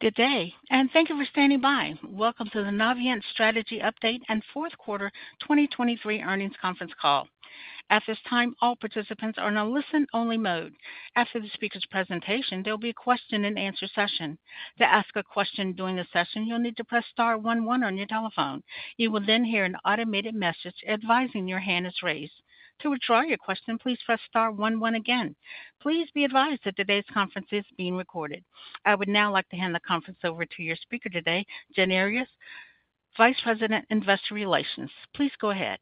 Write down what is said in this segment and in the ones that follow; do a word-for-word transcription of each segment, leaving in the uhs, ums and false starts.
Good day, and thank you for standing by. Welcome to the Navient Strategy Update and Fourth Quarter twenty twenty-three Earnings Conference Call. At this time, all participants are in a listen-only mode. After the speaker's presentation, there will be a question-and-answer session. To ask a question during the session, you'll need to press star one one on your telephone. You will then hear an automated message advising your hand is raised. To withdraw your question, please press star one one again. Please be advised that today's conference is being recorded. I would now like to hand the conference over to your speaker today, Jen Earyes, Vice President, Investor Relations. Please go ahead.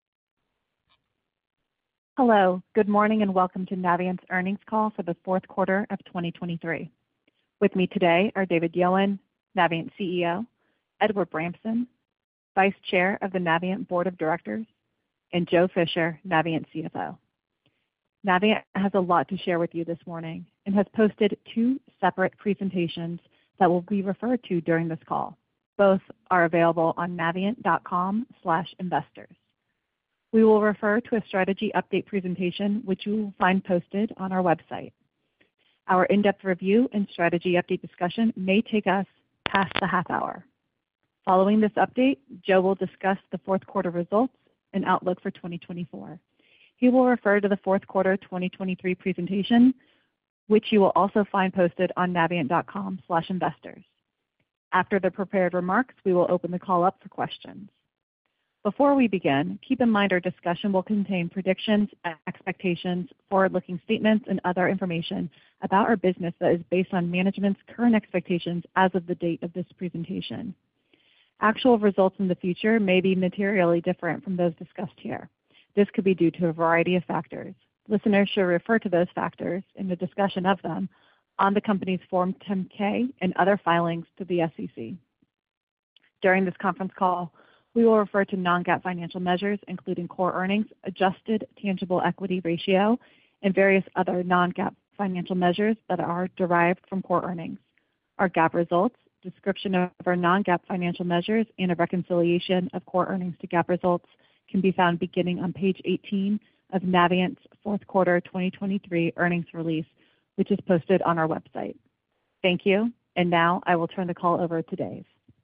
Hello, good morning, and welcome to Navient's earnings call for the fourth quarter of twenty twenty-three. With me today are David Yowan, Navient C E O, Edward Bramson, Vice Chair of the Navient Board of Directors, and Joe Fisher, Navient C F O. Navient has a lot to share with you this morning and has posted two separate presentations that will be referred to during this call. Both are available on navient dot com slash investors. We will refer to a strategy update presentation, which you will find posted on our website. Our in-depth review and strategy update discussion may take us past the half hour. Following this update, Joe will discuss the fourth quarter results and outlook for twenty twenty-four. He will refer to the fourth quarter twenty twenty-three presentation, which you will also find posted on navient dot com slash investors. After the prepared remarks, we will open the call up for questions. Before we begin, keep in mind our discussion will contain predictions, expectations, forward-looking statements, and other information about our business that is based on management's current expectations as of the date of this presentation. Actual results in the future may be materially different from those discussed here. This could be due to a variety of factors. Listeners should refer to those factors in the discussion of them on the company's Form ten K and other filings to the S E C. During this conference call, we will refer to non-GAAP financial measures, including core earnings, adjusted tangible equity ratio, and various other non-GAAP financial measures that are derived from core earnings. Our GAAP results, description of our non-GAAP financial measures, and a reconciliation of core earnings to GAAP results can be found beginning on page eighteen of Navient's fourth quarter twenty twenty-three earnings release, which is posted on our website. Thank you, and now I will turn the call over to Dave.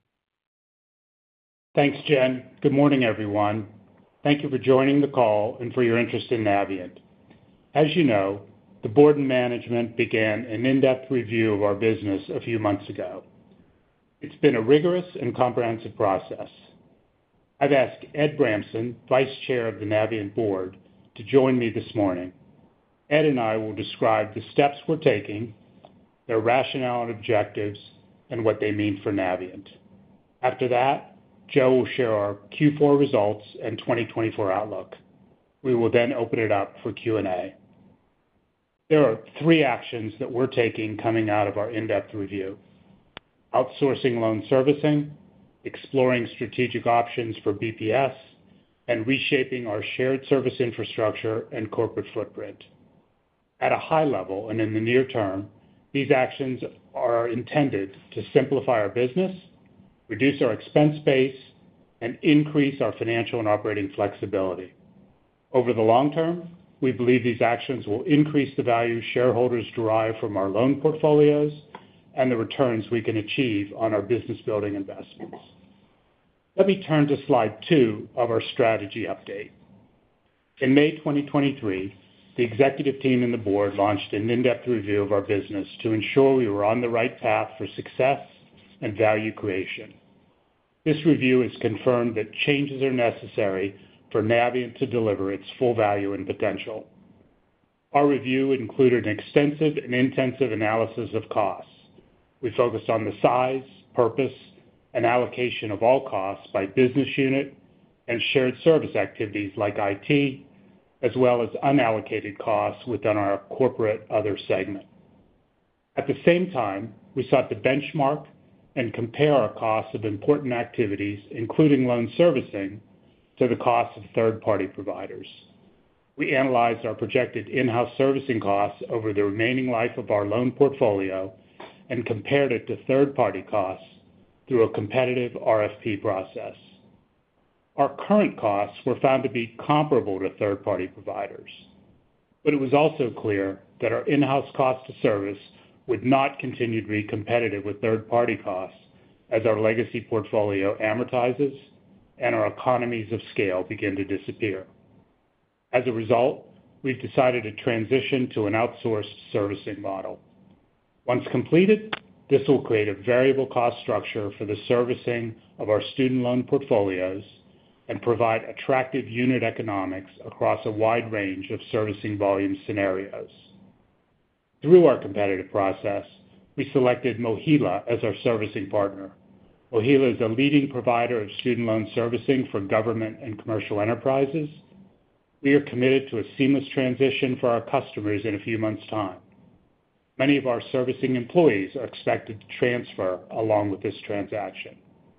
Thanks, Jen. Good morning, everyone. Thank you for joining the call and for your interest in Navient. As you know, the board and management began an in-depth review of our business a few months ago. It's been a rigorous and comprehensive process. I've asked Ed Bramson, Vice Chair of the Navient Board, to join me this morning. Ed and I will describe the steps we're taking, their rationale and objectives, and what they mean for Navient. After that, Joe will share our Q four results and twenty twenty-four outlook. We will then open it up for Q and A. There are three actions that we're taking coming out of our in-depth review: outsourcing loan servicing, exploring strategic options for B P S, and reshaping our shared service infrastructure and corporate footprint. At a high level and in the near term, these actions are intended to simplify our business, reduce our expense base, and increase our financial and operating flexibility. Over the long term, we believe these actions will increase the value shareholders derive from our loan portfolios and the returns we can achieve on our business-building investments. Let me turn to slide two of our strategy update. In May twenty twenty-three, the executive team and the board launched an in-depth review of our business to ensure we were on the right path for success and value creation. This review has confirmed that changes are necessary for Navient to deliver its full value and potential. Our review included an extensive and intensive analysis of costs. We focused on the size, purpose, and allocation of all costs by business unit and shared service activities like I T, as well as unallocated costs within our corporate other segment. At the same time, we sought to benchmark and compare our costs of important activities, including loan servicing, to the costs of third-party providers. We analyzed our projected in-house servicing costs over the remaining life of our loan portfolio and compared it to third-party costs through a competitive R F P process. Our current costs were found to be comparable to third-party providers, but it was also clear that our in-house cost to service would not continue to be competitive with third-party costs as our legacy portfolio amortizes and our economies of scale begin to disappear. As a result, we've decided to transition to an outsourced servicing model. Once completed, this will create a variable cost structure for the servicing of our student loan portfolios and provide attractive unit economics across a wide range of servicing volume scenarios. Through our competitive process, we selected MOHELA as our servicing partner. MOHELA is a leading provider of student loan servicing for government and commercial enterprises. We are committed to a seamless transition for our customers in a few months' time. Many of our servicing employees are expected to transfer along with this transaction.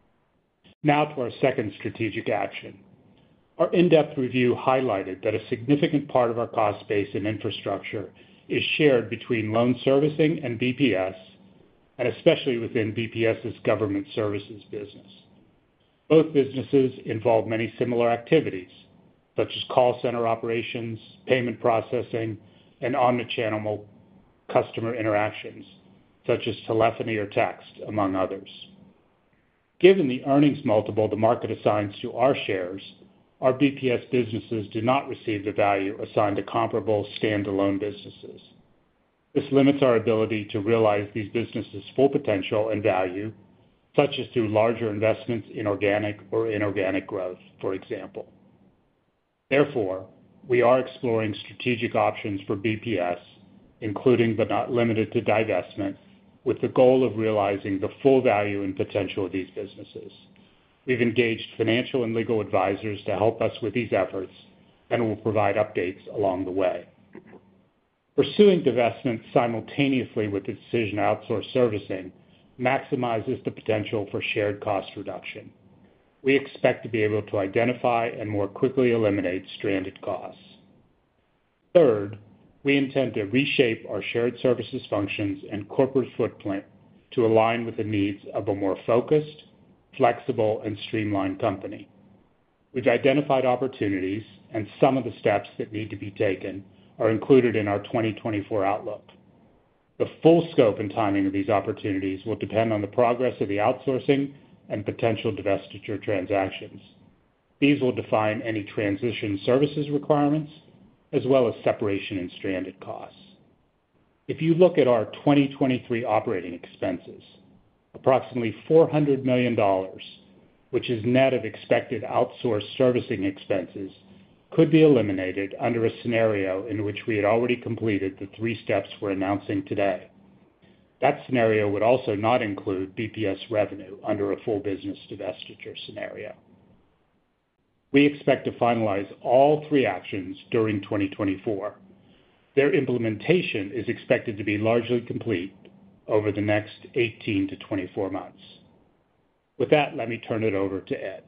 Now to our second strategic action. Our in-depth review highlighted that a significant part of our cost base and infrastructure is shared between loan servicing and B P S, and especially within BPS's government services business. Both businesses involve many similar activities, such as call center operations, payment processing, and omnichannel customer interactions, such as telephony or text, among others. Given the earnings multiple the market assigns to our shares, our B P S businesses do not receive the value assigned to comparable standalone businesses. This limits our ability to realize these businesses' full potential and value, such as through larger investments in organic or inorganic growth, for example. Therefore, we are exploring strategic options for B P S, including but not limited to divestment, with the goal of realizing the full value and potential of these businesses. We've engaged financial and legal advisors to help us with these efforts and will provide updates along the way. Pursuing divestment simultaneously with the decision to outsource servicing maximizes the potential for shared cost reduction. We expect to be able to identify and more quickly eliminate stranded costs. Third, we intend to reshape our shared services functions and corporate footprint to align with the needs of a more focused, flexible, and streamlined company. We've identified opportunities, and some of the steps that need to be taken are included in our twenty twenty-four outlook. The full scope and timing of these opportunities will depend on the progress of the outsourcing and potential divestiture transactions. These will define any transition services requirements, as well as separation and stranded costs. If you look at our twenty twenty-three operating expenses, approximately four hundred million dollars, which is net of expected outsourced servicing expenses, could be eliminated under a scenario in which we had already completed the three steps we're announcing today. That scenario would also not include B P S revenue under a full business divestiture scenario. We expect to finalize all three actions during twenty twenty-four. Their implementation is expected to be largely complete over the next eighteen to twenty-four months. With that, let me turn it over to Ed.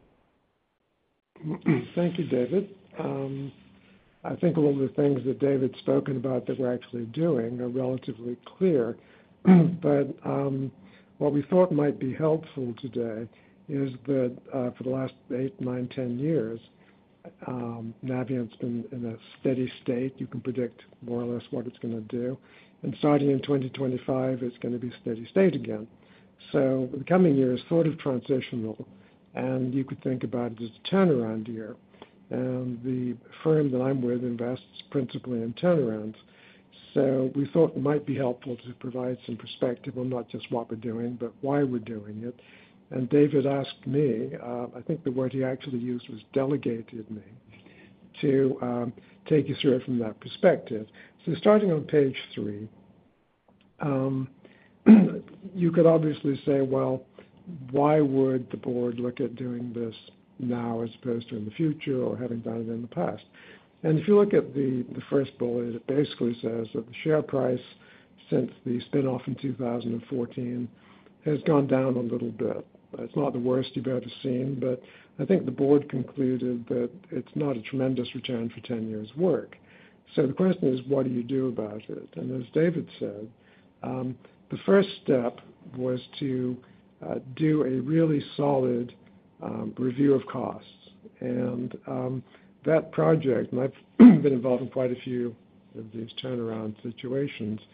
Thank you, David. Um, I think all of the things that David's spoken about that we're actually doing are relatively clear, but um, what we thought might be helpful today is that uh, for the last eight, nine, ten years, um, Navient's been in a steady state. You can predict more or less what it's going to do. And starting in twenty twenty-five, it's going to be steady state again. So the coming year is sort of transitional, and you could think about it as a turnaround year. And the firm that I'm with invests principally in turnarounds. So we thought it might be helpful to provide some perspective on not just what we're doing, but why we're doing it. And David asked me, uh, I think the word he actually used was delegated me, to um, take you through it from that perspective. So starting on page three, um, you could obviously say, well, why would the board look at doing this now as opposed to in the future or having done it in the past? And if you look at the, the first bullet, it basically says that the share price since the spin-off in two thousand fourteen has gone down a little bit. It's not the worst you've ever seen, but I think the board concluded that it's not a tremendous return for ten years' work. So the question is, what do you do about it? And as David said, um, the first step was to uh, do a really solid um, review of costs. And um, that project, and I've been involved in quite a few of these turnaround situations,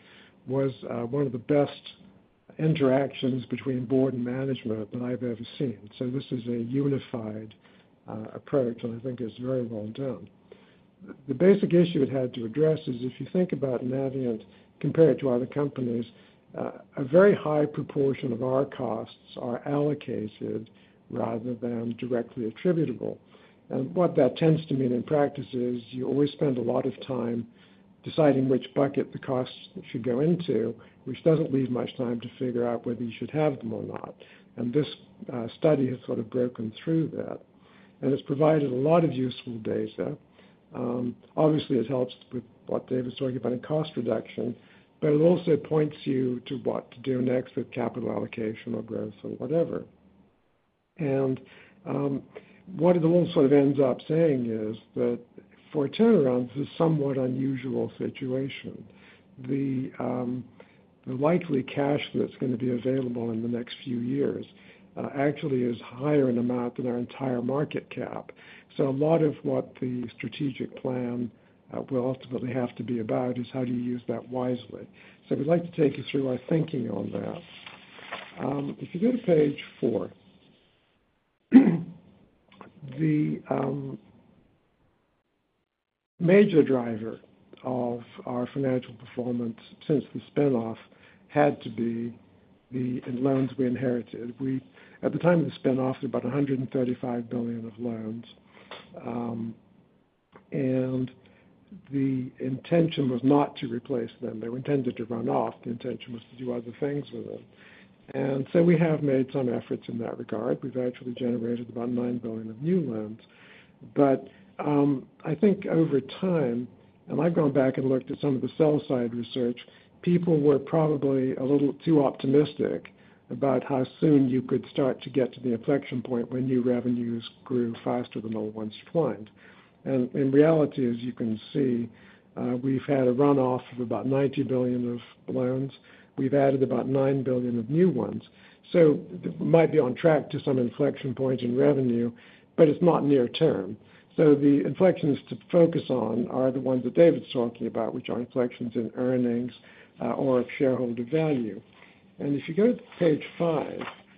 was uh, one of the best interactions between board and management that I've ever seen. So this is a unified uh, approach, and I think it's very well done. The basic issue it had to address is if you think about Navient compared to other companies, uh, a very high proportion of our costs are allocated rather than directly attributable. And what that tends to mean in practice is you always spend a lot of time deciding which bucket the costs should go into, which doesn't leave much time to figure out whether you should have them or not. And this uh, study has sort of broken through that. And it's provided a lot of useful data. Um, obviously, it helps with what Dave was talking about in cost reduction, but it also points you to what to do next with capital allocation or growth or whatever. And um, what it all sort of ends up saying is that for a turnaround, this is a somewhat unusual situation. The, um, the likely cash that's going to be available in the next few years uh, actually is higher in amount than our entire market cap. So a lot of what the strategic plan uh, will ultimately have to be about is how do you use that wisely. So we'd like to take you through our thinking on that. Um, if you go to page four, the um, major driver of our financial performance since the spinoff had to be the loans we inherited. We, at the time of the spinoff, there were about one hundred thirty-five billion dollars of loans, um, and the intention was not to replace them. They were intended to run off. The intention was to do other things with them. And so we have made some efforts in that regard. We've actually generated about nine billion dollars of new loans. But um, I think over time, and I've gone back and looked at some of the sell-side research, people were probably a little too optimistic about how soon you could start to get to the inflection point when new revenues grew faster than old ones declined. And in reality, as you can see, uh, we've had a runoff of about ninety billion dollars of loans. We've added about nine billion dollars of new ones. So we might be on track to some inflection point in revenue, but it's not near term. So the inflections to focus on are the ones that David's talking about, which are inflections in earnings uh, or shareholder value. And if you go to page five,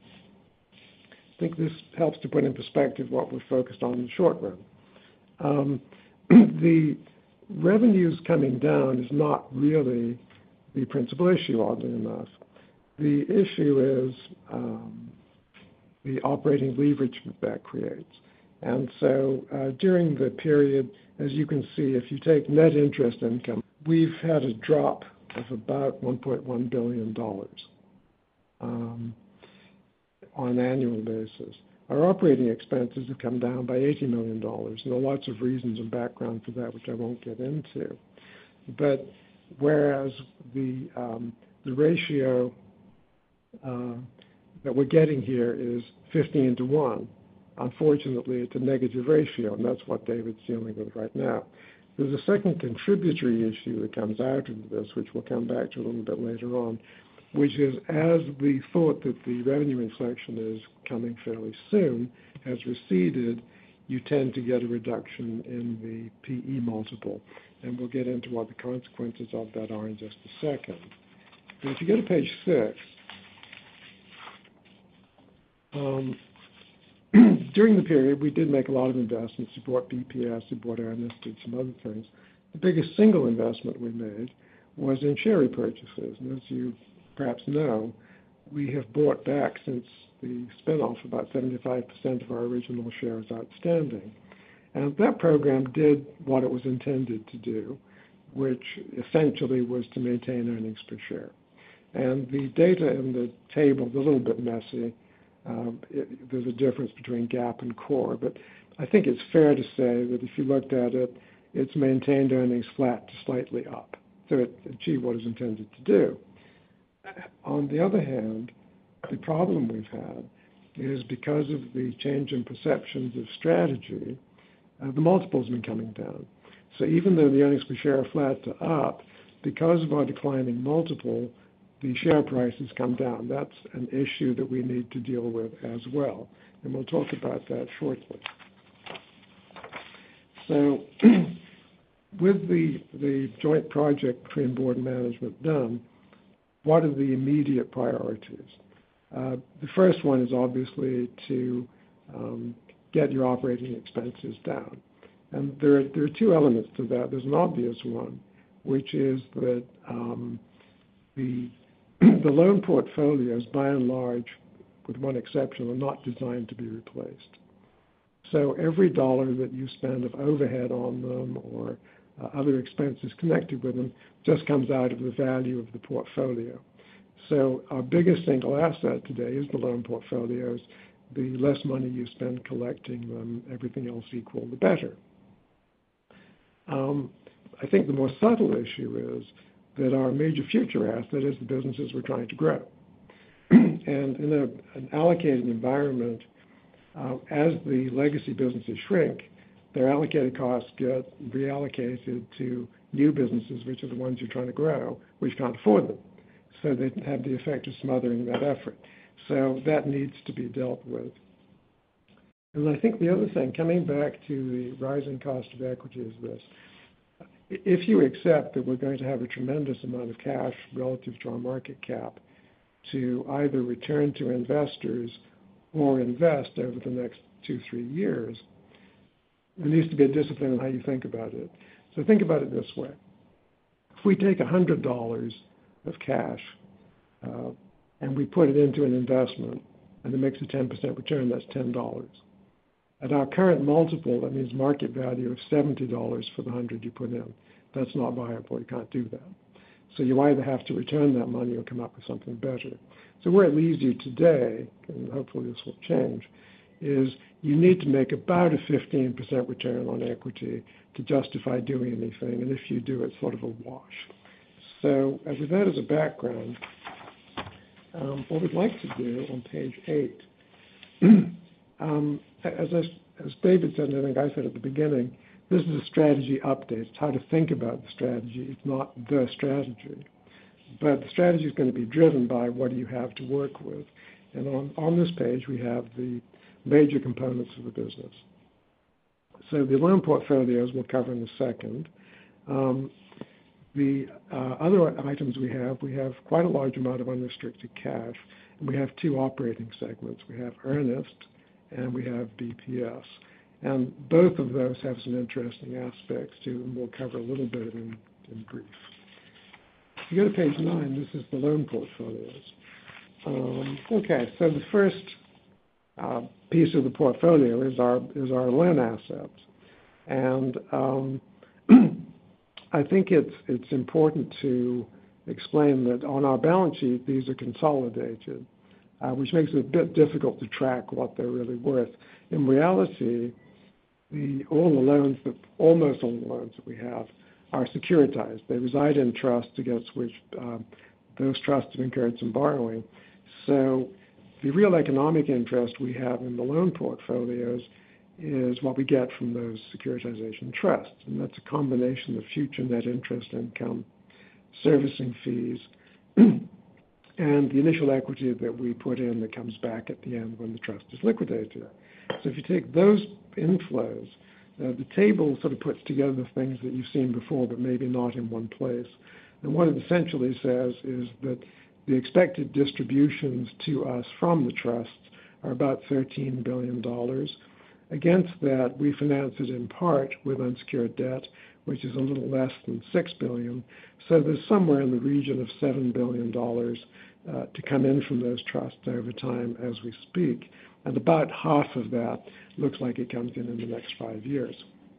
I think this helps to put in perspective what we're focused on in the short run. Um, the revenues coming down is not really the principal issue, oddly enough. The issue is um, the operating leverage that creates. And so uh, during the period, as you can see, if you take net interest income, we've had a drop of about one point one billion dollars um, on an annual basis. Our operating expenses have come down by eighty million dollars, and there are lots of reasons and background for that, which I won't get into. But whereas the, um, the ratio uh, that we're getting here is fifteen to one, unfortunately, it's a negative ratio, and that's what David's dealing with right now. There's a second contributory issue that comes out of this, which we'll come back to a little bit later on, which is as the thought that the revenue inflection is coming fairly soon has receded, you tend to get a reduction in the P E multiple. And we'll get into what the consequences of that are in just a second. But if you go to page six, um, during the period, we did make a lot of investments. We bought B P S, we bought Earnest, did some other things. The biggest single investment we made was in share repurchases. And as you perhaps know, we have bought back since the spinoff about seventy-five percent of our original shares outstanding. And that program did what it was intended to do, which essentially was to maintain earnings per share. And the data in the table is a little bit messy. Um, it, there's a difference between GAAP and core, but I think it's fair to say that if you looked at it, it's maintained earnings flat to slightly up. So it achieved what it was intended to do. On the other hand, the problem we've had is because of the change in perceptions of strategy, uh, the multiple's been coming down. So even though the earnings per share are flat to up, because of our declining multiple, the share price has come down. That's an issue that we need to deal with as well. And we'll talk about that shortly. So with the, the joint project between board and management done, what are the immediate priorities? Uh, the first one is obviously to um, get your operating expenses down. And there are, there are two elements to that. There's an obvious one, which is that um, the, the loan portfolios, by and large, with one exception, are not designed to be replaced. So every dollar that you spend of overhead on them or uh, other expenses connected with them just comes out of the value of the portfolio. So our biggest single asset today is the loan portfolios. The less money you spend collecting them, everything else equal, the better. Um, I think the more subtle issue is that our major future asset is the businesses we're trying to grow. And in a, an allocated environment, uh, as the legacy businesses shrink, their allocated costs get reallocated to new businesses, which are the ones you're trying to grow, which can't afford them. So they have the effect of smothering that effort. So that needs to be dealt with. And I think the other thing, coming back to the rising cost of equity, is this. If you accept that we're going to have a tremendous amount of cash relative to our market cap to either return to investors or invest over the next two, three years, there needs to be a discipline in how you think about it. So think about it this way. If we take one hundred dollars of cash uh, and we put it into an investment and it makes a ten percent return, that's ten dollars. At our current multiple, that means market value of seventy dollars for the one hundred you put in. That's not viable. You can't do that. So you either have to return that money or come up with something better. So where it leaves you today, and hopefully this will change, is you need to make about a fifteen percent return on equity to justify doing anything. And if you do, it's sort of a wash. So uh, with that as a background, um, what we'd like to do on page eight, um, as, I, as David said, and I think I said at the beginning, this is a strategy update. It's how to think about the strategy. It's not the strategy. But the strategy is going to be driven by what do you have to work with. And on, on this page, we have the major components of the business. So the loan portfolios we'll cover in a second. Um, the uh, other items we have, we have quite a large amount of unrestricted cash. And we have two operating segments. We have Earnest and we have B P S. And both of those have some interesting aspects to them. We'll cover a little bit in, in brief. If you go to page nine, this is the loan portfolios. Um, okay, so the first uh, piece of the portfolio is our is our loan assets, and um, I think it's it's important to explain that on our balance sheet these are consolidated, uh, which makes it a bit difficult to track what they're really worth. In reality, the all the loans that almost all the loans that we have are securitized. They reside in trusts against which uh, those trusts have incurred some borrowing. So the real economic interest we have in the loan portfolios is what we get from those securitization trusts. And that's a combination of future net interest income, servicing fees, and the initial equity that we put in that comes back at the end when the trust is liquidated. So if you take those inflows, Uh, the table sort of puts together things that you've seen before, but maybe not in one place. And what it essentially says is that the expected distributions to us from the trusts are about thirteen billion dollars. Against that, we finance it in part with unsecured debt, which is a little less than six billion dollars. So there's somewhere in the region of seven billion dollars uh, to come in from those trusts over time as we speak. And about half of that looks like it comes in in the next five years.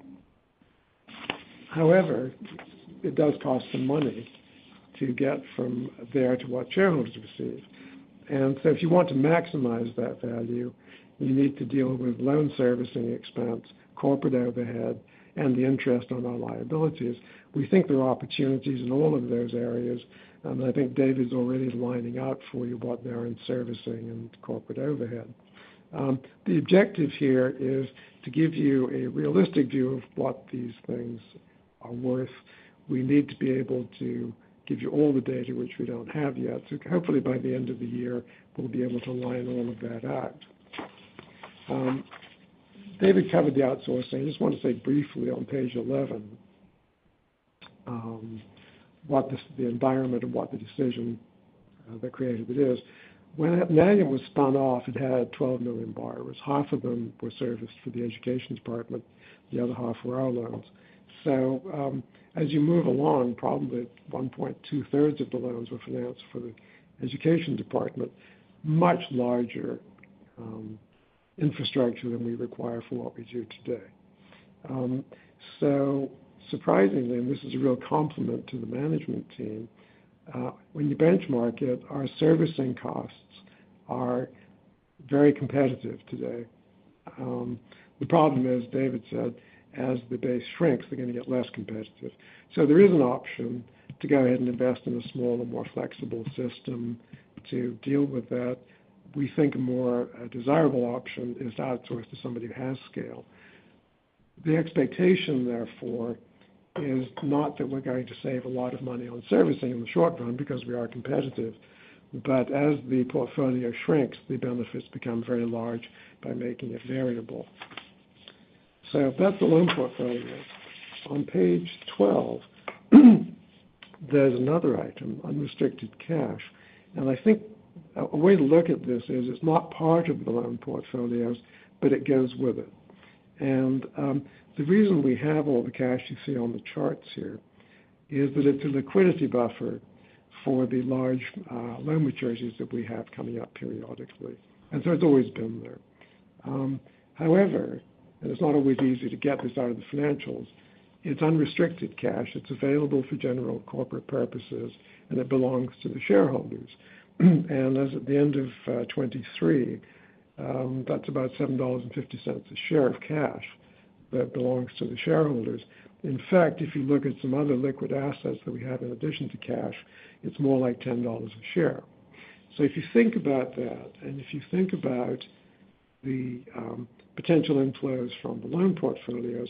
However, it does cost some money to get from there to what shareholders receive. And so if you want to maximize that value, you need to deal with loan servicing expense, corporate overhead, and the interest on our liabilities. We think there are opportunities in all of those areas, and I think David's already lining out for you what there are in servicing and corporate overhead. Um, the objective here is to give you a realistic view of what these things are worth. We need to be able to give you all the data, which we don't have yet. So hopefully by the end of the year, we'll be able to line all of that out. Um, David covered the outsourcing. I just want to say briefly on page eleven um, what this, the environment and what the decision uh, that created it is. When Navient was spun off, it had twelve million borrowers. Half of them were serviced for the education department. The other half were our loans. So um, as you move along, probably one point two thirds of the loans were financed for the education department, much larger um, infrastructure than we require for what we do today. Um, so surprisingly, and this is a real compliment to the management team, uh, when you benchmark it, our servicing costs are very competitive today. Um, the problem is, David said, as the base shrinks, they're going to get less competitive. So there is an option to go ahead and invest in a smaller, more flexible system to deal with that. We think a more uh, desirable option is to outsource to somebody who has scale. The expectation, therefore, is not that we're going to save a lot of money on servicing in the short run because we are competitive, but as the portfolio shrinks, the benefits become very large by making it variable. So that's the loan portfolio. On page twelve, there's another item, unrestricted cash. And I think a way to look at this is it's not part of the loan portfolios, but it goes with it. And um, the reason we have all the cash you see on the charts here is that it's a liquidity buffer for the large uh, loan maturities that we have coming up periodically. And so it's always been there. Um, however, and it's not always easy to get this out of the financials, it's unrestricted cash. It's available for general corporate purposes, and it belongs to the shareholders. And as at the end of uh, twenty-three, um, that's about seven dollars and fifty cents a share of cash that belongs to the shareholders. In fact, if you look at some other liquid assets that we have in addition to cash, it's more like ten dollars a share. So if you think about that, and if you think about the um, potential inflows from the loan portfolios,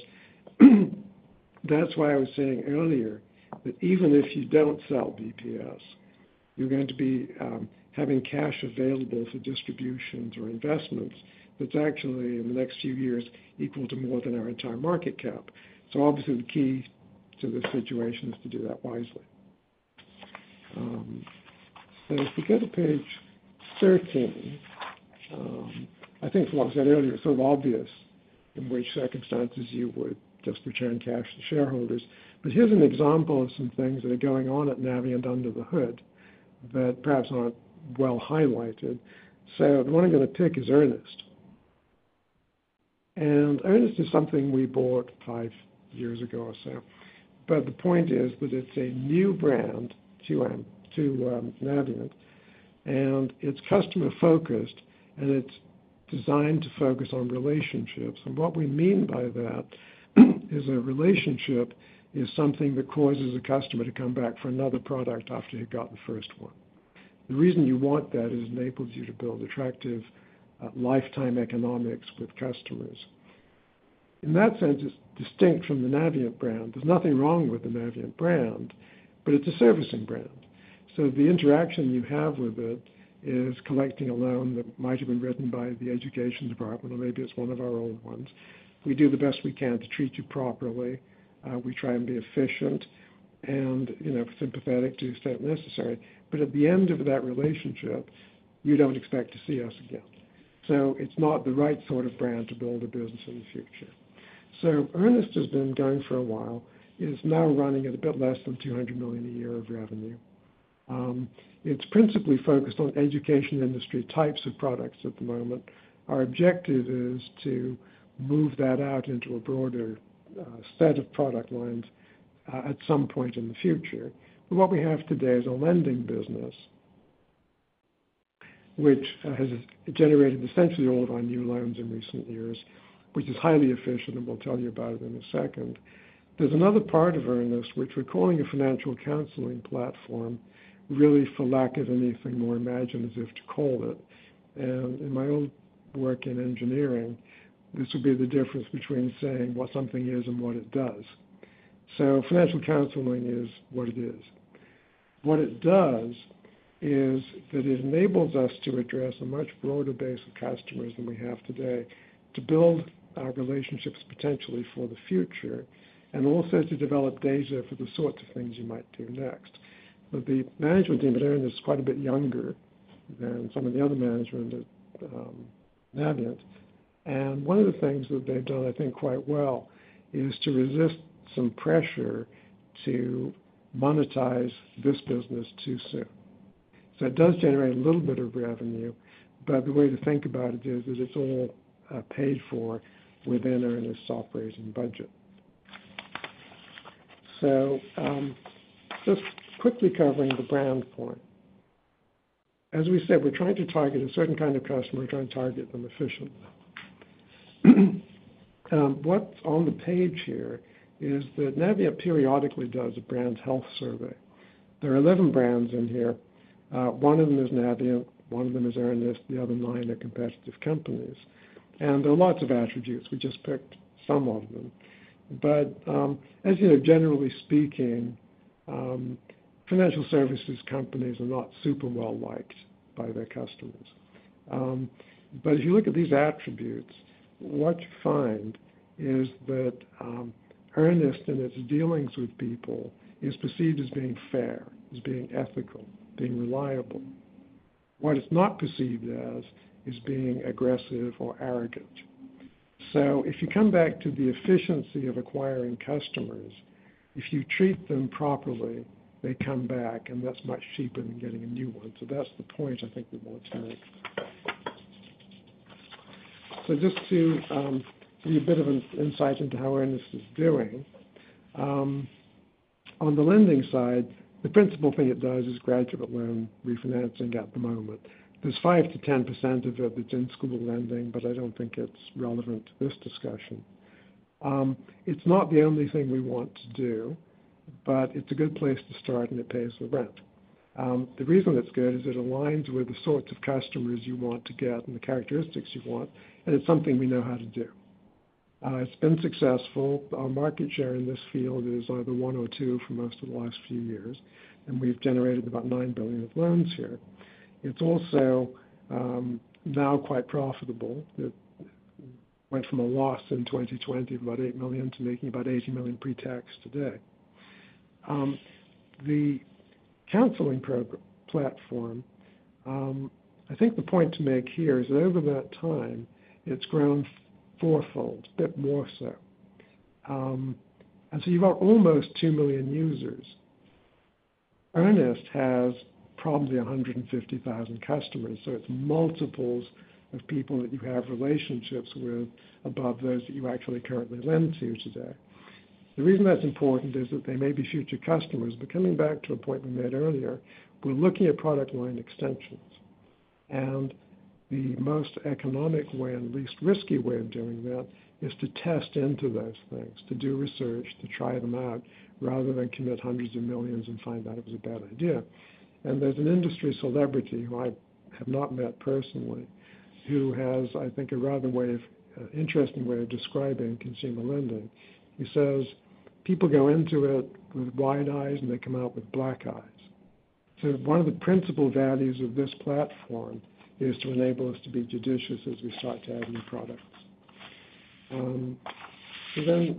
that's why I was saying earlier that even if you don't sell B P S, you're going to be um, having cash available for distributions or investments that's actually in the next few years equal to more than our entire market cap. So obviously the key to this situation is to do that wisely. Um, so if we go to page thirteen, um, I think from what I said earlier, it's sort of obvious in which circumstances you would just return cash to shareholders. But here's an example of some things that are going on at Navient under the hood that perhaps aren't well highlighted. So the one I'm going to pick is Earnest. And Earnest is something we bought five years ago or so. But the point is that it's a new brand to, um, to um, Navient, and it's customer-focused, and it's designed to focus on relationships. And what we mean by that is a relationship is something that causes a customer to come back for another product after he got the first one. The reason you want that is it enables you to build attractive uh, lifetime economics with customers. In that sense, it's distinct from the Navient brand. There's nothing wrong with the Navient brand, but it's a servicing brand. So the interaction you have with it is collecting a loan that might have been written by the education department, or maybe it's one of our old ones. We do the best we can to treat you properly. Uh, we try and be efficient and, you know, sympathetic to the extent necessary. But at the end of that relationship, you don't expect to see us again. So it's not the right sort of brand to build a business in the future. So Earnest has been going for a while. It is now running at a bit less than two hundred million dollars a year of revenue. Um, it's principally focused on education industry types of products at the moment. Our objective is to move that out into a broader uh, set of product lines uh, at some point in the future. But what we have today is a lending business, which uh, has generated essentially all of our new loans in recent years, which is highly efficient, and we'll tell you about it in a second. There's another part of Earnest, which we're calling a financial counseling platform, really for lack of anything more imaginative to call it. And in my old work in engineering, this would be the difference between saying what something is and what it does. So financial counseling is what it is. What it does is that it enables us to address a much broader base of customers than we have today, to build our relationships potentially for the future, and also to develop data for the sorts of things you might do next. But the management team at Earnest is quite a bit younger than some of the other management at um, Navient. And one of the things that they've done, I think, quite well is to resist some pressure to monetize this business too soon. So it does generate a little bit of revenue, but the way to think about it is that it's all uh, paid for within Earnest's operating budget. So um, just quickly covering the brand point. As we said, we're trying to target a certain kind of customer, we're trying to target them efficiently. um, what's on the page here is that Navient periodically does a brand health survey. There are eleven brands in here. Uh, one of them is Navient, one of them is Earnest, the other nine are competitive companies. And there are lots of attributes. We just picked some of them. But um, as you know, generally speaking, um, financial services companies are not super well liked by their customers. Um, but if you look at these attributes, what you find is that um, Earnest in its dealings with people is perceived as being fair, as being ethical, being reliable. What it's not perceived as is being aggressive or arrogant. So if you come back to the efficiency of acquiring customers, if you treat them properly, they come back, and that's much cheaper than getting a new one. So that's the point I think we want to make. So just to um, give you a bit of an insight into how Earnest is doing, um, on the lending side, the principal thing it does is graduate loan refinancing at the moment. There's five to ten percent of it that's in school lending, but I don't think it's relevant to this discussion. Um, it's not the only thing we want to do, but it's a good place to start, and it pays the rent. Um, the reason it's good is it aligns with the sorts of customers you want to get and the characteristics you want, and it's something we know how to do. Uh, it's been successful. Our market share in this field is either one or two for most of the last few years, and we've generated about nine billion dollars of loans here. It's also um, now quite profitable. It went from a loss in twenty twenty of about eight million dollars to making about eighty million dollars pre-tax today. Um, the counseling program platform, um, I think the point to make here is that over that time, it's grown fourfold, a bit more so. Um, and so you've got almost two million users. Earnest has probably one hundred fifty thousand customers, so it's multiples of people that you have relationships with above those that you actually currently lend to today. The reason that's important is that they may be future customers, but coming back to a point we made earlier, we're looking at product line extensions. And the most economic way and least risky way of doing that is to test into those things, to do research, to try them out, rather than commit hundreds of millions and find out it was a bad idea. And there's an industry celebrity who I have not met personally, who has, I think, a rather way of, uh, interesting way of describing consumer lending. He says, people go into it with wide eyes and they come out with black eyes. So one of the principal values of this platform is to enable us to be judicious as we start to add new products. Um, so then,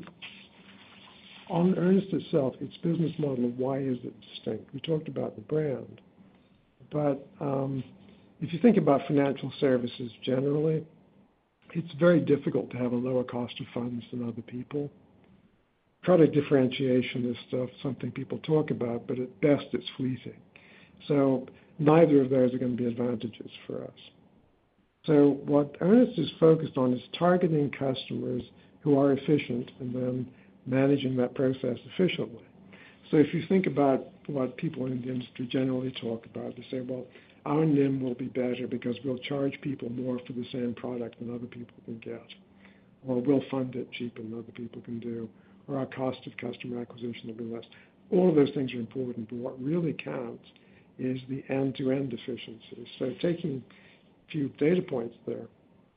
on Earnest itself, its business model, why is it distinct? We talked about the brand, but um, if you think about financial services generally, it's very difficult to have a lower cost of funds than other people. Product differentiation is stuff, something people talk about, but at best it's fleeting. So neither of those are going to be advantages for us. So what Earnest is focused on is targeting customers who are efficient and then managing that process efficiently. So if you think about what people in the industry generally talk about, they say, well, our N I M will be better because we'll charge people more for the same product than other people can get, or we'll fund it cheaper than other people can do, or our cost of customer acquisition will be less. All of those things are important, but what really counts is the end-to-end efficiency. So taking a few data points there,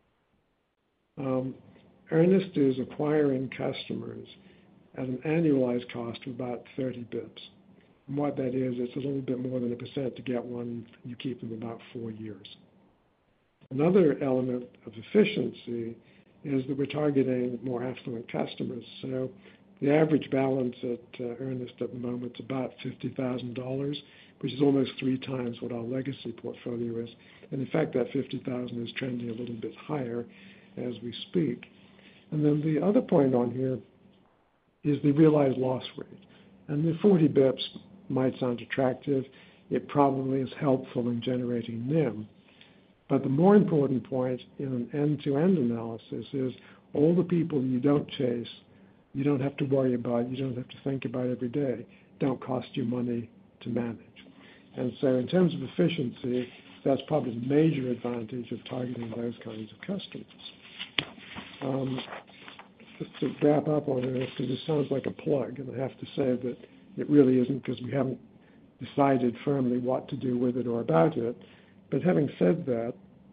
um, Earnest is acquiring customers at an annualized cost of about thirty bips. And what that is, it's a little bit more than a percent to get one. You keep them about four years. Another element of efficiency is that we're targeting more affluent customers. So the average balance at uh, Earnest at the moment is about fifty thousand dollars, which is almost three times what our legacy portfolio is. And in fact, that fifty thousand is trending a little bit higher as we speak. And then the other point on here is the realized loss rate. And the forty bips might sound attractive. It probably is helpful in generating N I M. But the more important point in an end-to-end analysis is all the people you don't chase, you don't have to worry about, you don't have to think about every day, don't cost you money to manage. And so in terms of efficiency, that's probably the major advantage of targeting those kinds of customers. Um, just to wrap up on this, because it sounds like a plug, and I have to say that it really isn't, because we haven't decided firmly what to do with it or about it. But having said that,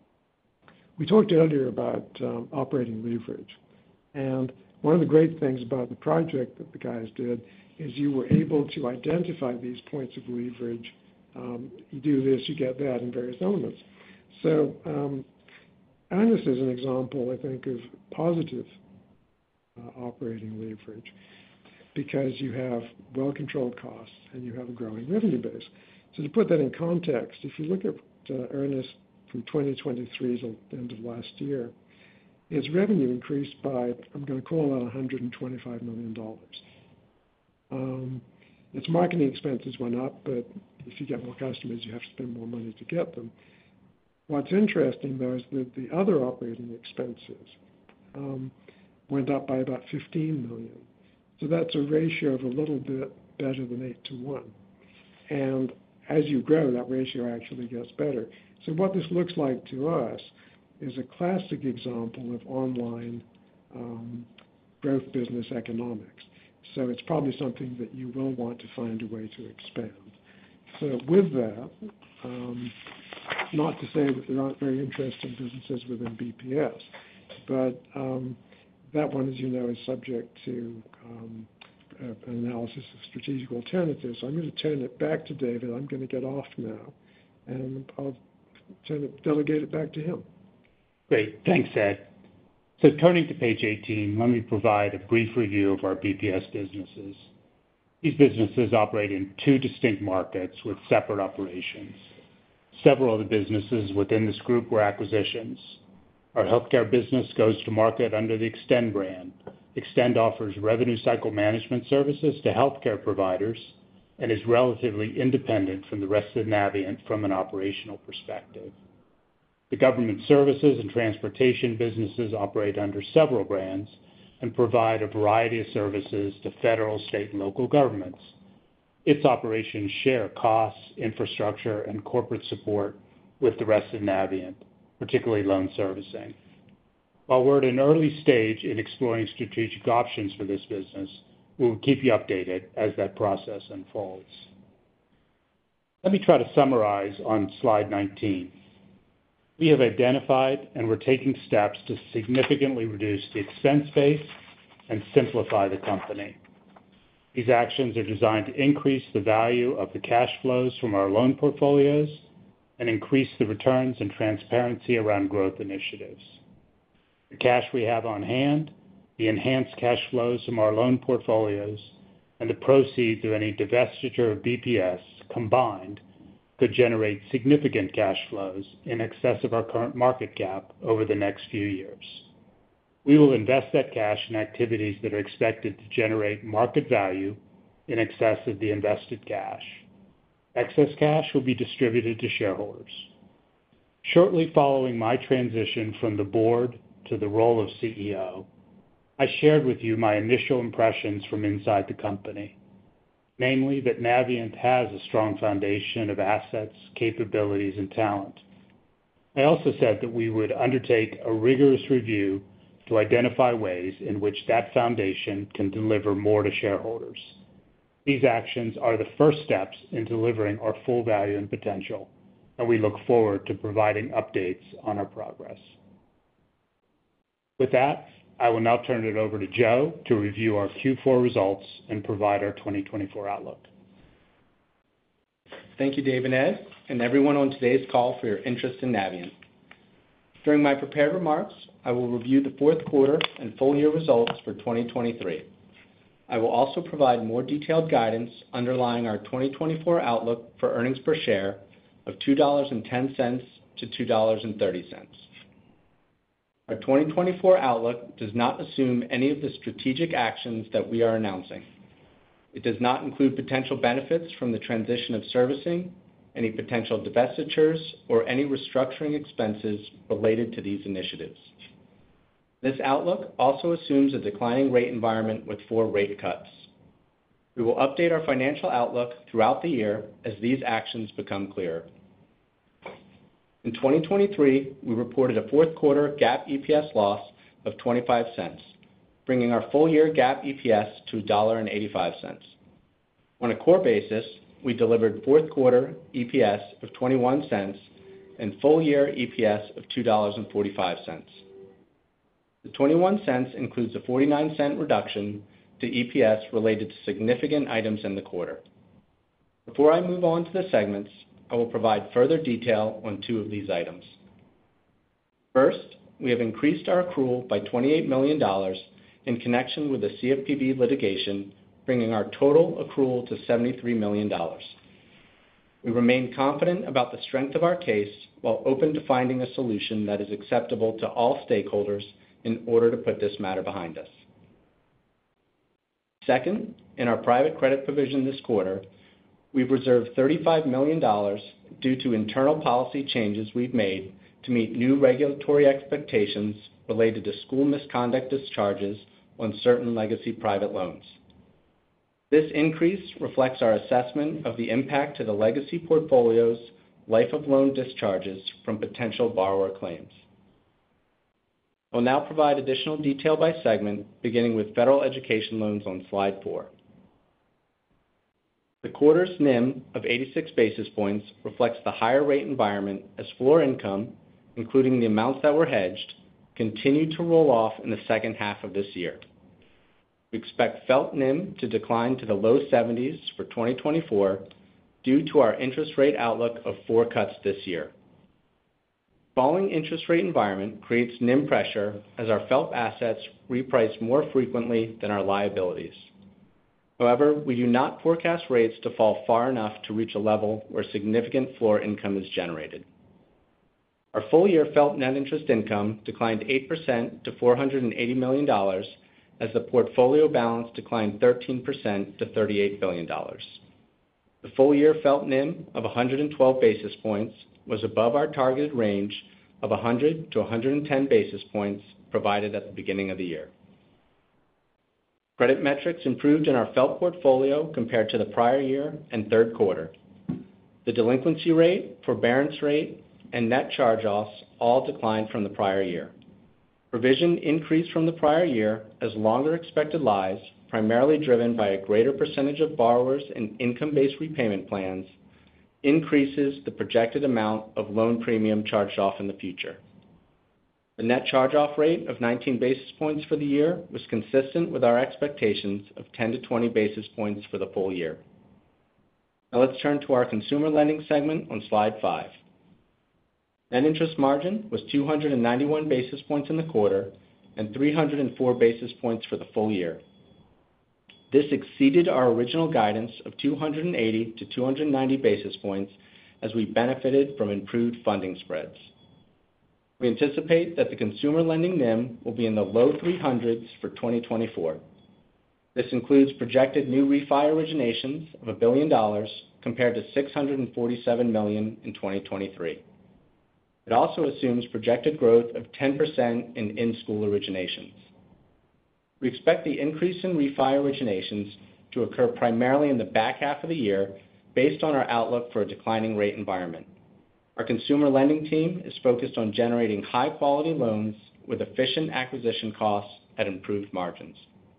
we talked earlier about um, operating leverage. And one of the great things about the project that the guys did is you were able to identify these points of leverage. Um, you do this, you get that in various elements. So um, Earnest is an example, I think, of positive uh, operating leverage, because you have well-controlled costs and you have a growing revenue base. So to put that in context, if you look at uh, Earnest from twenty twenty-three to the end of last year, its revenue increased by, I'm going to call that one hundred twenty-five million dollars. Um, its marketing expenses went up, but if you get more customers, you have to spend more money to get them. What's interesting, though, is that the other operating expenses um, went up by about fifteen million dollars. So that's a ratio of a little bit better than eight to one. And as you grow, that ratio actually gets better. So what this looks like to us is a classic example of online um, growth business economics. So it's probably something that you will want to find a way to expand. So with that, um, not to say that there aren't very interesting businesses within B P S, but um, that one, as you know, is subject to um, an analysis of strategic alternatives. So I'm going to turn it back to David. I'm going to get off now, and I'll turn it, delegate it back to him. Great. Thanks, Ed. So turning to page eighteen, let me provide a brief review of our B P S businesses. These businesses operate in two distinct markets with separate operations. Several of the businesses within this group were acquisitions. Our healthcare business goes to market under the Extend brand. Extend offers revenue cycle management services to healthcare providers and is relatively independent from the rest of Navient from an operational perspective. The government services and transportation businesses operate under several brands and provide a variety of services to federal, state, and local governments. Its operations share costs, infrastructure, and corporate support with the rest of Navient, particularly loan servicing. While we're at an early stage in exploring strategic options for this business, we will keep you updated as that process unfolds. Let me try to summarize on slide nineteen. We have identified and we're taking steps to significantly reduce the expense base and simplify the company. These actions are designed to increase the value of the cash flows from our loan portfolios and increase the returns and transparency around growth initiatives. The cash we have on hand, the enhanced cash flows from our loan portfolios, and the proceeds of any divestiture of B P S combined could generate significant cash flows in excess of our current market cap over the next few years. We will invest that cash in activities that are expected to generate market value in excess of the invested cash. Excess cash will be distributed to shareholders. Shortly following my transition from the board to the role of C E O, I shared with you my initial impressions from inside the company, namely that Navient has a strong foundation of assets, capabilities, and talent. I also said that we would undertake a rigorous review to identify ways in which that foundation can deliver more to shareholders. These actions are the first steps in delivering our full value and potential, and we look forward to providing updates on our progress. With that, I will now turn it over to Joe to review our Q four results and provide our twenty twenty-four outlook. Thank you, Dave and Ed, and everyone on today's call for your interest in Navient. During my prepared remarks, I will review the fourth quarter and full year results for twenty twenty-three. I will also provide more detailed guidance underlying our twenty twenty-four outlook for earnings per share of two dollars and ten cents to two dollars and thirty cents. Our twenty twenty-four outlook does not assume any of the strategic actions that we are announcing. It does not include potential benefits from the transition of servicing, any potential divestitures, or any restructuring expenses related to these initiatives. This outlook also assumes a declining rate environment with four rate cuts. We will update our financial outlook throughout the year as these actions become clearer. In twenty twenty-three, we reported a fourth quarter GAAP E P S loss of twenty-five cents, bringing our full-year GAAP E P S to one dollar and eighty-five cents. On a core basis, we delivered fourth quarter E P S of twenty-one cents and full-year E P S of two dollars and forty-five cents. The twenty-one cents includes a forty-nine cent reduction to E P S related to significant items in the quarter. Before I move on to the segments, I will provide further detail on two of these items. First, we have increased our accrual by twenty-eight million dollars in connection with the C F P B litigation, bringing our total accrual to seventy-three million dollars. We remain confident about the strength of our case while open to finding a solution that is acceptable to all stakeholders in order to put this matter behind us. Second, in our private credit provision this quarter, we've reserved thirty-five million dollars due to internal policy changes we've made to meet new regulatory expectations related to school misconduct discharges on certain legacy private loans. This increase reflects our assessment of the impact to the legacy portfolio's life of loan discharges from potential borrower claims. I'll now provide additional detail by segment, beginning with federal education loans on slide four. The quarter's N I M of eighty-six basis points reflects the higher rate environment as floor income, including the amounts that were hedged, continued to roll off in the second half of this year. We expect FFELP N I M to decline to the low seventies for twenty twenty-four due to our interest rate outlook of four cuts this year. Falling interest rate environment creates N I M pressure as our FFELP assets reprice more frequently than our liabilities. However, we do not forecast rates to fall far enough to reach a level where significant floor income is generated. Our full-year FFELP net interest income declined eight percent to four hundred eighty million dollars as the portfolio balance declined thirteen percent to thirty-eight billion dollars. The full-year FFELP N I M of one hundred twelve basis points was above our targeted range of one hundred to one hundred ten basis points provided at the beginning of the year. Credit metrics improved in our FFELP portfolio compared to the prior year and third quarter. The delinquency rate, forbearance rate, and net charge-offs all declined from the prior year. Provision increased from the prior year as longer expected lives, primarily driven by a greater percentage of borrowers in income-based repayment plans, increases the projected amount of loan premium charged off in the future. The net charge-off rate of nineteen basis points for the year was consistent with our expectations of ten to twenty basis points for the full year. Now let's turn to our consumer lending segment on slide five. Net interest margin was two hundred ninety-one basis points in the quarter and three hundred four basis points for the full year. This exceeded our original guidance of two hundred eighty to two hundred ninety basis points as we benefited from improved funding spreads. We anticipate that the consumer lending N I M will be in the low three hundreds for twenty twenty-four. This includes projected new refi originations of one billion dollars compared to six hundred forty-seven million dollars in twenty twenty-three. It also assumes projected growth of ten percent in in-school originations. We expect the increase in refi originations to occur primarily in the back half of the year based on our outlook for a declining rate environment. Our consumer lending team is focused on generating high-quality loans with efficient acquisition costs at improved margins.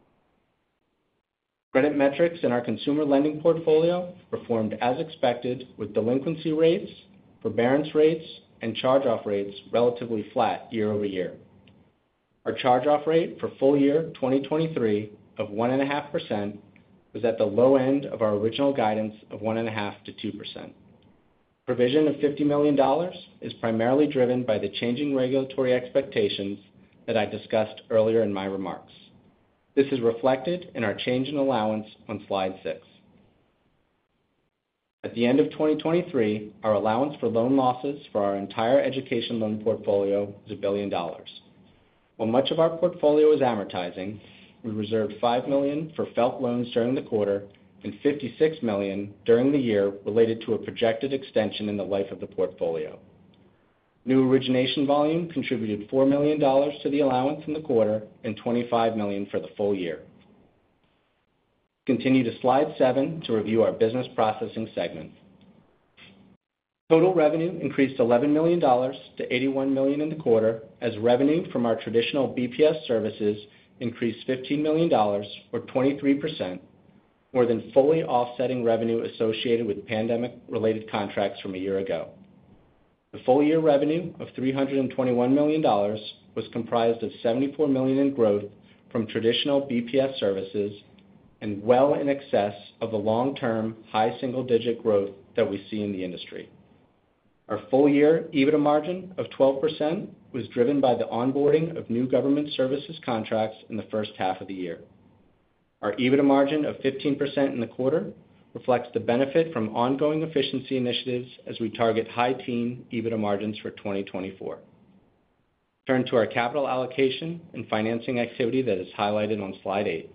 Credit metrics in our consumer lending portfolio performed as expected, with delinquency rates, forbearance rates, and charge-off rates relatively flat year over year. Our charge-off rate for full year twenty twenty-three of one point five percent was at the low end of our original guidance of one point five to two percent. Provision of fifty million dollars is primarily driven by the changing regulatory expectations that I discussed earlier in my remarks. This is reflected in our change in allowance on slide six. At the end of twenty twenty-three, our allowance for loan losses for our entire education loan portfolio is a billion dollars. While much of our portfolio is amortizing, we reserved five million dollars for F E L P loans during the quarter and fifty-six million dollars during the year related to a projected extension in the life of the portfolio. New origination volume contributed four million dollars to the allowance in the quarter and twenty-five million dollars for the full year. Continue to slide seven to review our business processing segment. Total revenue increased eleven million dollars to eighty-one million dollars in the quarter as revenue from our traditional B P S services increased fifteen million dollars or twenty-three percent, more than fully offsetting revenue associated with pandemic-related contracts from a year ago. The full-year revenue of three hundred twenty-one million dollars was comprised of seventy-four million dollars in growth from traditional B P S services and well in excess of the long-term high single-digit growth that we see in the industry. Our full-year EBITDA margin of twelve percent was driven by the onboarding of new government services contracts in the first half of the year. Our EBITDA margin of fifteen percent in the quarter reflects the benefit from ongoing efficiency initiatives as we target high-teen EBITDA margins for twenty twenty-four. Turn to our capital allocation and financing activity that is highlighted on slide eight.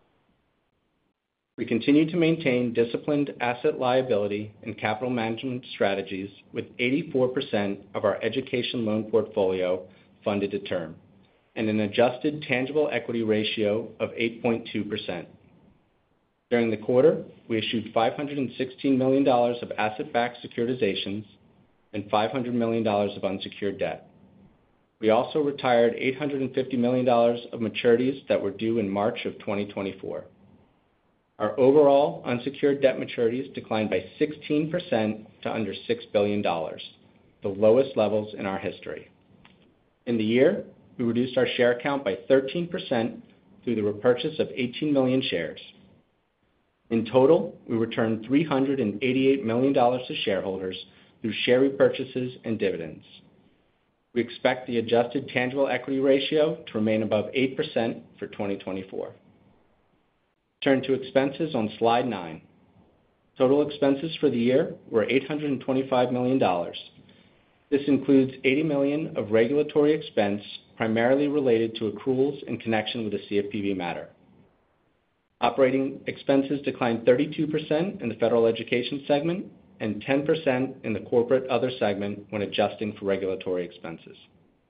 We continue to maintain disciplined asset liability and capital management strategies with eighty-four percent of our education loan portfolio funded to term and an adjusted tangible equity ratio of eight point two percent. During the quarter, we issued five hundred sixteen million dollars of asset-backed securitizations and five hundred million dollars of unsecured debt. We also retired eight hundred fifty million dollars of maturities that were due in March of twenty twenty-four. Our overall unsecured debt maturities declined by sixteen percent to under six billion dollars, the lowest levels in our history. In the year, we reduced our share count by thirteen percent through the repurchase of eighteen million shares. In total, we returned three hundred eighty-eight million dollars to shareholders through share repurchases and dividends. We expect the adjusted tangible equity ratio to remain above eight percent for twenty twenty-four. Turn to expenses on slide nine. Total expenses for the year were eight hundred twenty-five million dollars. This includes eighty million dollars of regulatory expense primarily related to accruals in connection with the C F P B matter. Operating expenses declined thirty-two percent in the federal education segment and ten percent in the corporate other segment when adjusting for regulatory expenses.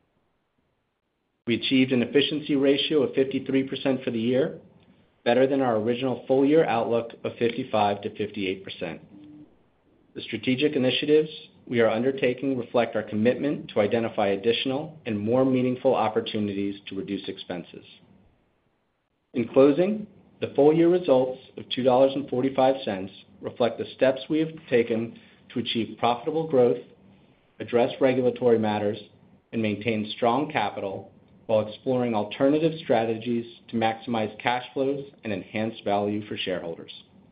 We achieved an efficiency ratio of fifty-three percent for the year, better than our original full-year outlook of fifty-five to fifty-eight percent. The strategic initiatives we are undertaking reflect our commitment to identify additional and more meaningful opportunities to reduce expenses. In closing, the full-year results of two dollars and forty-five cents reflect the steps we have taken to achieve profitable growth, address regulatory matters, and maintain strong capital while exploring alternative strategies to maximize cash flows and enhance value for shareholders.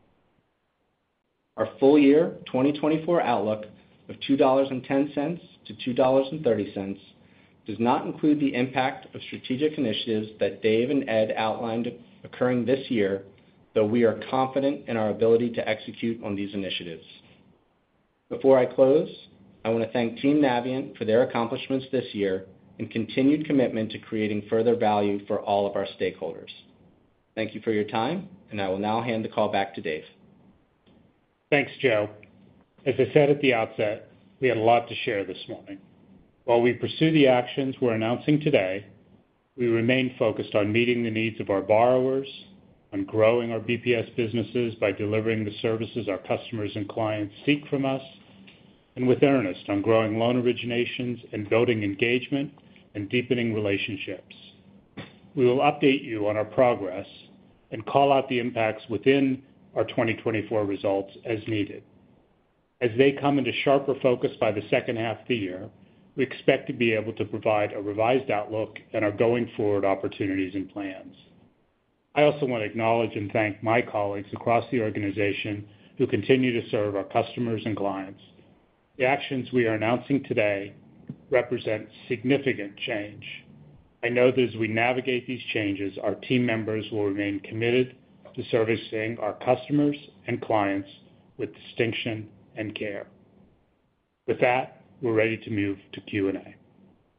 Our full-year twenty twenty-four outlook of two dollars and ten cents to two dollars and thirty cents does not include the impact of strategic initiatives that Dave and Ed outlined occurring this year, though we are confident in our ability to execute on these initiatives. Before I close, I want to thank Team Navient for their accomplishments this year and continued commitment to creating further value for all of our stakeholders. Thank you for your time, and I will now hand the call back to Dave. Thanks, Joe. As I said at the outset, we had a lot to share this morning. While we pursue the actions we're announcing today, we remain focused on meeting the needs of our borrowers, on growing our B P S businesses by delivering the services our customers and clients seek from us, and with earnest on growing loan originations and building engagement and deepening relationships. We will update you on our progress and call out the impacts within our twenty twenty-four results as needed. As they come into sharper focus by the second half of the year, we expect to be able to provide a revised outlook and our going forward opportunities and plans. I also want to acknowledge and thank my colleagues across the organization who continue to serve our customers and clients. The actions we are announcing today represent significant change. I know that as we navigate these changes, our team members will remain committed to servicing our customers and clients with distinction and care. With that, we're ready to move to Q and A.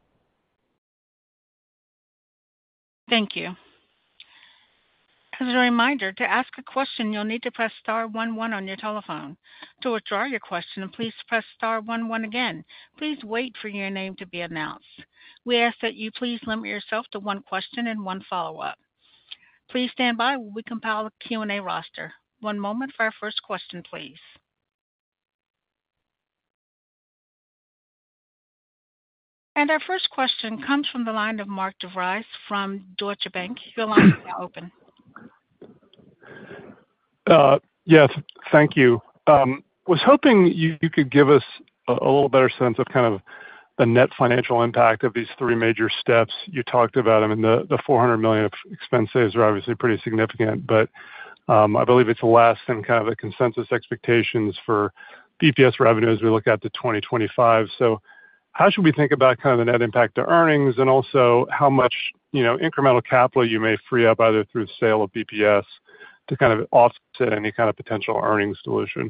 Thank you. As a reminder, to ask a question, you'll need to press star one one on your telephone. To withdraw your question, please press star one one again. Please wait for your name to be announced. We ask that you please limit yourself to one question and one follow-up. Please stand by while we compile a Q and A roster. One moment for our first question, please. And our first question comes from the line of Mark DeVries from Deutsche Bank. Your line is now open. Uh, yes, thank you. Um, was hoping you, you could give us a, a little better sense of kind of the net financial impact of these three major steps you talked about. I mean, the, the four hundred million dollars of expense saves are obviously pretty significant, but um, I believe it's less than kind of the consensus expectations for B P S revenue as we look at to twenty twenty-five. So how should we think about kind of the net impact to earnings, and also how much, you know, incremental capital you may free up either through the sale of B P S to kind of offset any kind of potential earnings dilution?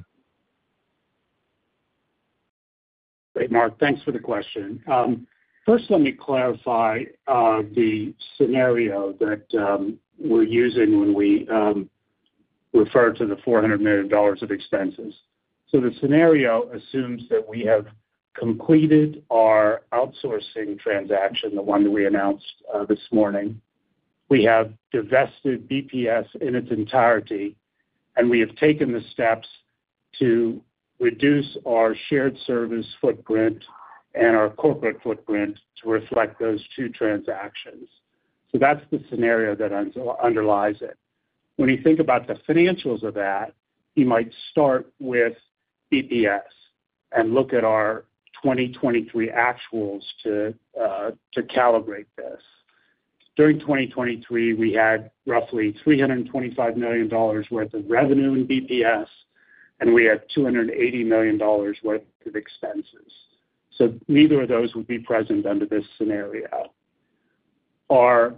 Great, Mark. Thanks for the question. Um, first, let me clarify uh, the scenario that um, we're using when we um, refer to the four hundred million dollars of expenses. So the scenario assumes that we have completed our outsourcing transaction, the one that we announced uh, this morning. We have divested B P S in its entirety, and we have taken the steps to reduce our shared service footprint and our corporate footprint to reflect those two transactions. So that's the scenario that underlies it. When you think about the financials of that, you might start with B P S and look at our twenty twenty-three actuals to uh, to calibrate this. During twenty twenty-three, we had roughly three hundred twenty-five million dollars worth of revenue in B P S, and we had two hundred eighty million dollars worth of expenses. So neither of those would be present under this scenario. Our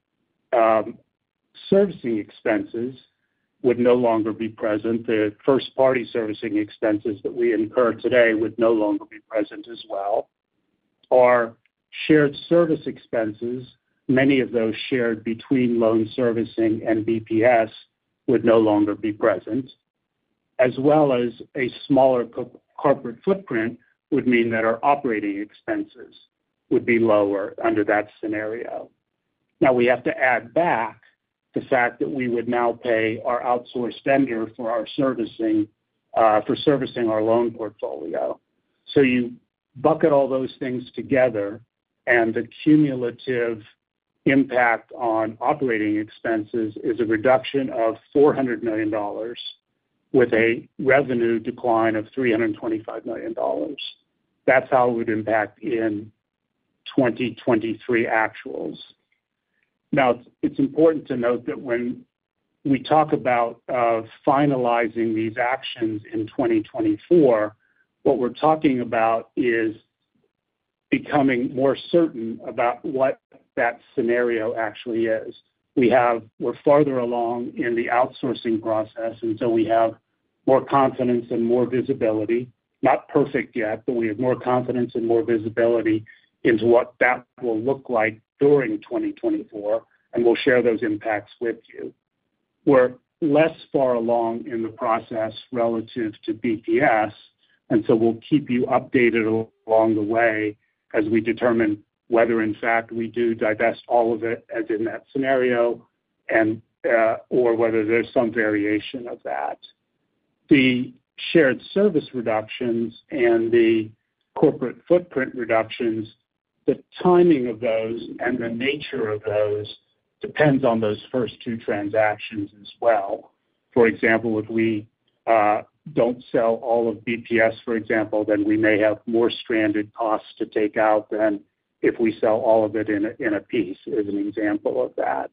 um, servicing expenses would no longer be present. The first-party servicing expenses that we incur today would no longer be present as well. Our shared service expenses, many of those shared between loan servicing and B P S, would no longer be present, as well as a smaller co- corporate footprint would mean that our operating expenses would be lower under that scenario. Now, we have to add back the fact that we would now pay our outsourced vendor for our servicing, uh, for servicing our loan portfolio. So you bucket all those things together, and the cumulative impact on operating expenses is a reduction of four hundred million dollars with a revenue decline of three hundred twenty-five million dollars. That's how it would impact in twenty twenty-three actuals. Now, it's important to note that when we talk about uh, finalizing these actions in twenty twenty-four, what we're talking about is becoming more certain about what that scenario actually is. We have, we're farther along in the outsourcing process, and so we have more confidence and more visibility. Not perfect yet, but we have more confidence and more visibility into what that will look like during twenty twenty-four, and we'll share those impacts with you. We're less far along in the process relative to B P S, and so we'll keep you updated along the way as we determine whether, in fact, we do divest all of it, as in that scenario, and uh, or whether there's some variation of that. The shared service reductions and the corporate footprint reductions, the timing of those and the nature of those depends on those first two transactions as well. For example, if we uh, don't sell all of B P S, for example, then we may have more stranded costs to take out than if we sell all of it in a, in a piece, as an example of that.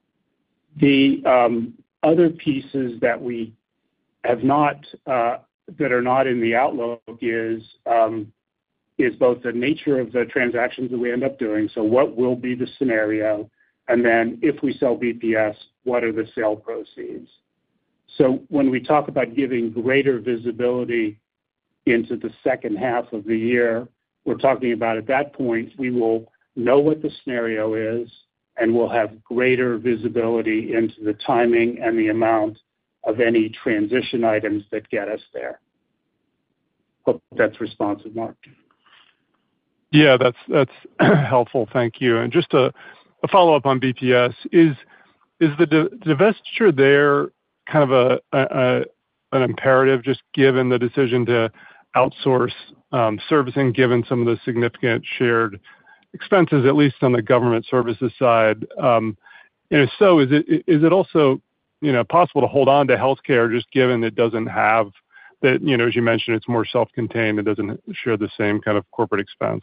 The um, other pieces that we have not, uh, that are not in the outlook is um, is both the nature of the transactions that we end up doing, so what will be the scenario, and then if we sell B P S, what are the sale proceeds? So when we talk about giving greater visibility into the second half of the year, we're talking about at that point, we will know what the scenario is, and we'll have greater visibility into the timing and the amount of any transition items that get us there. Hope that's responsive, Mark. Yeah, that's that's helpful. Thank you. And just a, a follow-up on B P S, is is the divestiture there kind of a, a an imperative, just given the decision to outsource um, servicing, given some of the significant shared expenses, at least on the government services side? Um, and if so, is it is it also you know possible to hold on to healthcare, just given it doesn't have that, you know, as you mentioned, it's more self-contained, it doesn't share the same kind of corporate expense?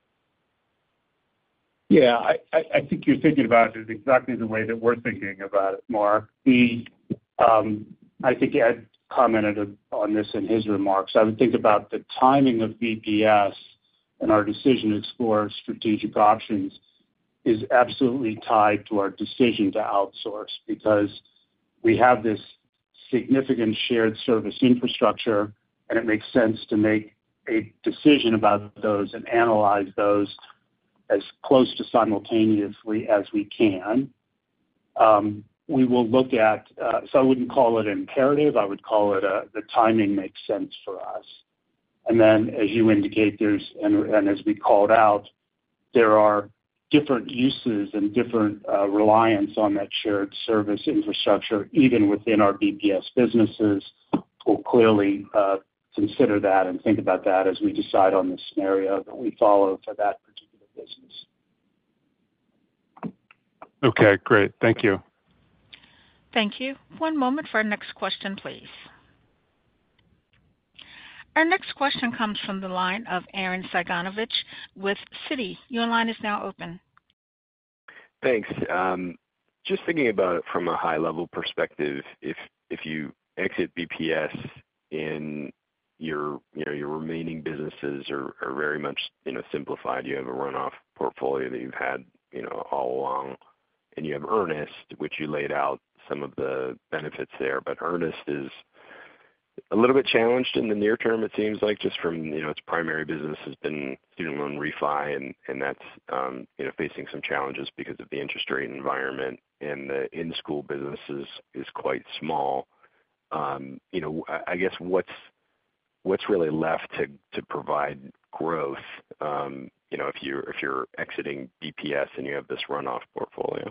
Yeah, I, I, I think you're thinking about it exactly the way that we're thinking about it, Mark. The, um, I think Ed commented on this in his remarks. I would think about the timing of B P S and our decision to explore strategic options is absolutely tied to our decision to outsource, because we have this significant shared service infrastructure, and it makes sense to make a decision about those and analyze those as close to simultaneously as we can. Um, we will look at, uh, so I wouldn't call it imperative, I would call it a, the timing makes sense for us. And then, as you indicate, there's, and, and as we called out, there are different uses and different uh, reliance on that shared service infrastructure, even within our B P S businesses. We'll clearly uh, consider that and think about that as we decide on the scenario that we follow for that particular business. Okay, great. Thank you. Thank you. One moment for our next question, please. Our next question comes from the line of Aaron Cyganovich with Citi. Your line is now open. Thanks. Um, just thinking about it from a high-level perspective, if if you exit B P S and your you know your remaining businesses are, are very much you know simplified, you have a runoff portfolio that you've had you know all along, and you have Earnest, which you laid out some of the benefits there, but Earnest is a little bit challenged in the near term, it seems like, just from, you know, its primary business has been student loan refi, and, and that's, um, you know, facing some challenges because of the interest rate environment, and the in-school business is, is quite small. Um, you know, I, I guess what's, what's really left to, to provide growth, um, you know, if you're, if you're exiting B P S and you have this runoff portfolio?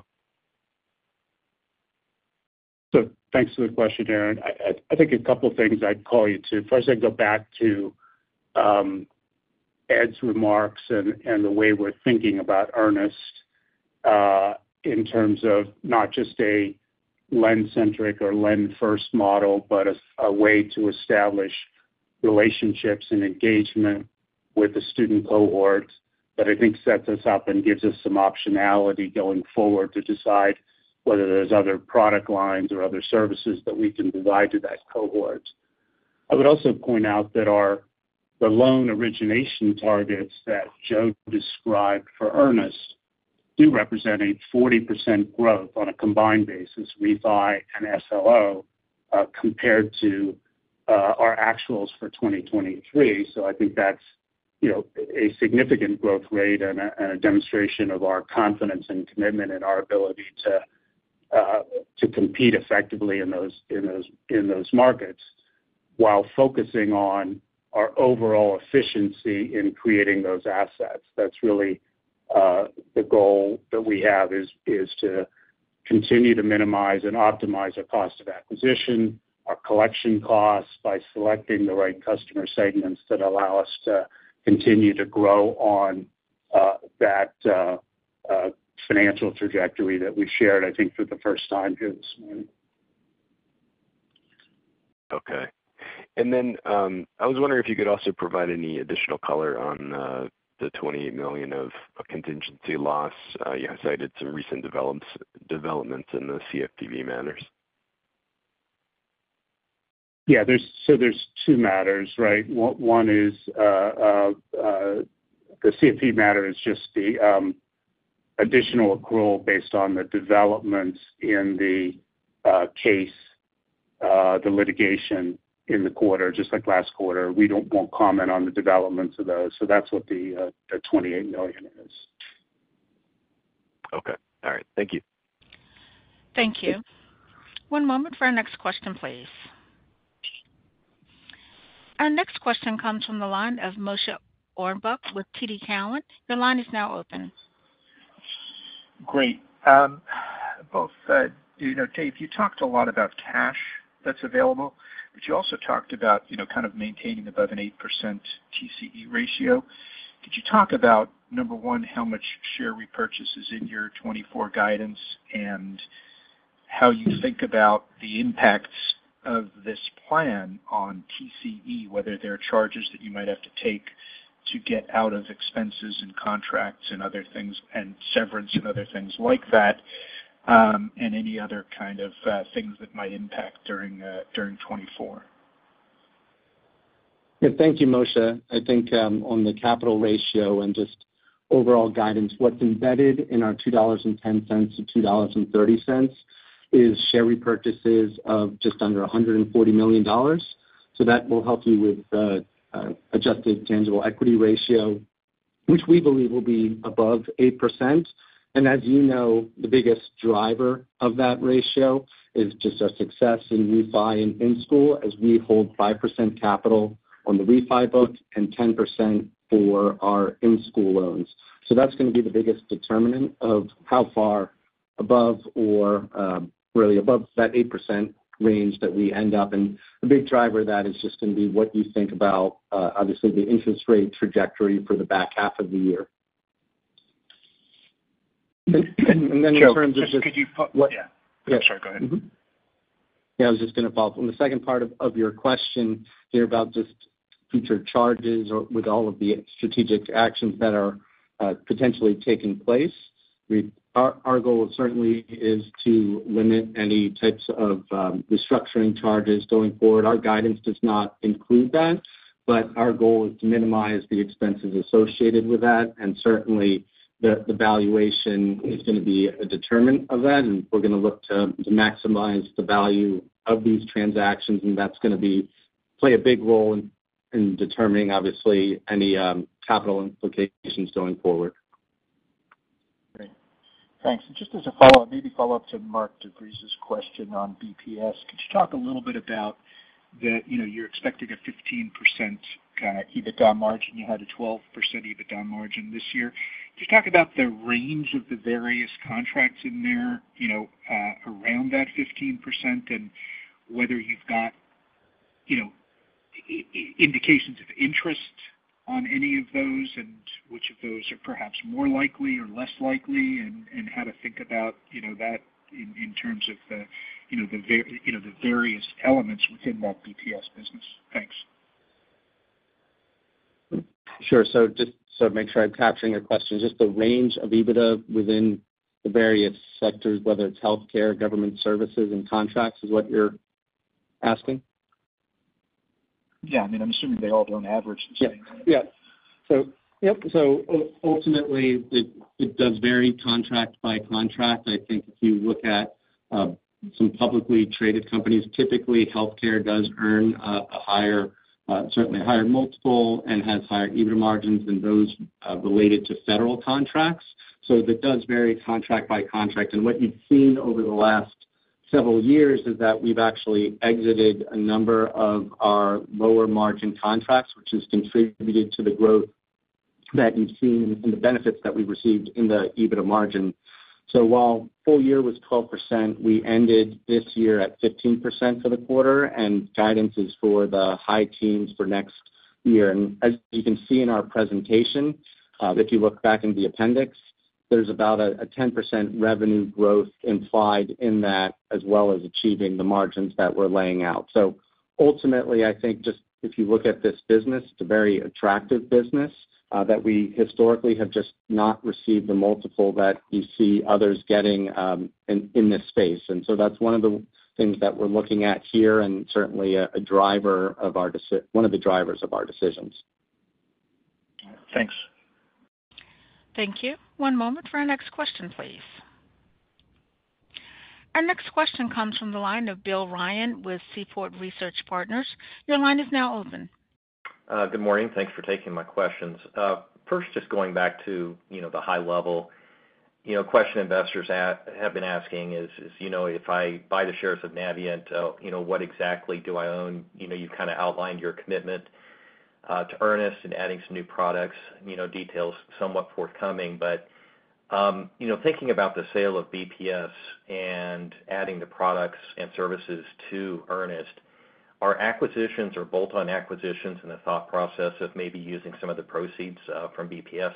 So thanks for the question, Aaron. I, I think a couple of things I'd call you to. First, I'd go back to um, Ed's remarks and, and the way we're thinking about Earnest uh, in terms of not just a lend-centric or lend-first model, but a, a way to establish relationships and engagement with the student cohort that I think sets us up and gives us some optionality going forward to decide whether there's other product lines or other services that we can provide to that cohort. I would also point out that our the loan origination targets that Joe described for Earnest do represent a forty percent growth on a combined basis, refi and S L O, uh, compared to uh, our actuals for twenty twenty-three. So I think that's you know a significant growth rate and a, and a demonstration of our confidence and commitment in our ability to Uh, to compete effectively in those in those in those markets, while focusing on our overall efficiency in creating those assets. That's really uh, the goal that we have is is to continue to minimize and optimize our cost of acquisition, our collection costs, by selecting the right customer segments that allow us to continue to grow on uh, that uh, uh, financial trajectory that we shared, I think, for the first time here this morning. Okay. And then um, I was wondering if you could also provide any additional color on uh, the twenty-eight million dollars of contingency loss. Uh, you cited some recent develops, developments in the C F P B matters. Yeah, there's so there's two matters, right? One, one is uh, uh, uh, the C F P matter is just the um, additional accrual based on the developments in the uh, case, uh, the litigation in the quarter, just like last quarter. We don't won't comment on the developments of those, so that's what the uh, the twenty-eight million is. Okay. All right. Thank you. Thank you. One moment for our next question, please. Our next question comes from the line of Moshe Orenbuch with T D Cowen. Your line is now open. Great. Um, both, uh, you know, Dave, you talked a lot about cash that's available, but you also talked about, you know, kind of maintaining above an eight percent T C E ratio. Could you talk about, number one, how much share repurchase is in your twenty-four guidance and how you think about the impacts of this plan on T C E, whether there are charges that you might have to take to get out of expenses and contracts and other things and severance and other things like that, um, and any other kind of uh, things that might impact during uh, during twenty-four. Yeah, thank you, Moshe. I think um, on the capital ratio and just overall guidance, what's embedded in our two dollars and ten cents to two dollars and thirty cents is share repurchases of just under one hundred forty million dollars. So that will help you with uh, uh, adjusted tangible equity ratio, which we believe will be above eight percent. And as you know, the biggest driver of that ratio is just our success in refi and in-school, as we hold five percent capital on the refi book and ten percent for our in-school loans. So that's going to be the biggest determinant of how far above or um, really above that eight percent range that we end up. And the big driver of that is just going to be what you think about, uh, obviously, the interest rate trajectory for the back half of the year. And, and then Joe, in terms just, of just could you put, what, yeah, yeah. I'm sorry, go ahead. Mm-hmm. Yeah, I was just going to follow up on the second part of, of your question here about just future charges or with all of the strategic actions that are uh, potentially taking place. We, our, our goal certainly is to limit any types of um, restructuring charges going forward. Our guidance does not include that, but our goal is to minimize the expenses associated with that, and certainly the, the valuation is going to be a determinant of that, and we're going to look to, to maximize the value of these transactions, and that's going to be play a big role in, in determining, obviously, any um, capital implications going forward. Great. Thanks. And just as a follow-up, maybe follow up to Mark DeVries' question on B P S, could you talk a little bit about the, you know, you're expecting a fifteen percent kind of EBITDA margin. You had a twelve percent EBITDA margin this year. Could you talk about the range of the various contracts in there, you know, uh, around that fifteen percent, and whether you've got, you know, I- indications of interest on any of those, and which of those are perhaps more likely or less likely, and, and how to think about, you know, that in, in terms of the, you know, the ver- you know the various elements within that B P S business. Thanks. Sure. So just so make sure I'm capturing your question, just the range of EBITDA within the various sectors, whether it's healthcare, government services, and contracts, is what you're asking? Yeah, I mean, I'm assuming they all don't average the same. Yeah. yeah. So, yep. So ultimately, it, it does vary contract by contract. I think if you look at uh, some publicly traded companies, typically healthcare does earn uh, a higher, uh, certainly a higher multiple and has higher EBITDA margins than those uh, related to federal contracts. So that does vary contract by contract. And what you've seen over the last several years is that we've actually exited a number of our lower margin contracts, which has contributed to the growth that you've seen and the benefits that we've received in the EBITDA margin. So while full year was twelve percent, we ended this year at fifteen percent for the quarter, and guidance is for the high teens for next year. And as you can see in our presentation, uh, if you look back in the appendix, there's about a, a ten percent revenue growth implied in that, as well as achieving the margins that we're laying out. So ultimately, I think just if you look at this business, it's a very attractive business uh, that we historically have just not received the multiple that you see others getting um, in, in this space. And so that's one of the things that we're looking at here, and certainly a, a driver of our deci- one of the drivers of our decisions. Thanks. Thank you. One moment for our next question, please. Our next question comes from the line of Bill Ryan with Seaport Research Partners. Your line is now open. Uh, good morning. Thanks for taking my questions. Uh, first, just going back to, you know, the high level, you know, question investors at, have been asking is, is, you know, if I buy the shares of Navient, uh, you know, what exactly do I own? You know, you've kind of outlined your commitment uh, to Earnest and adding some new products, you know, details somewhat forthcoming, but Um, you know, thinking about the sale of B P S and adding the products and services to Earnest, are acquisitions or bolt-on acquisitions in the thought process of maybe using some of the proceeds uh, from B P S?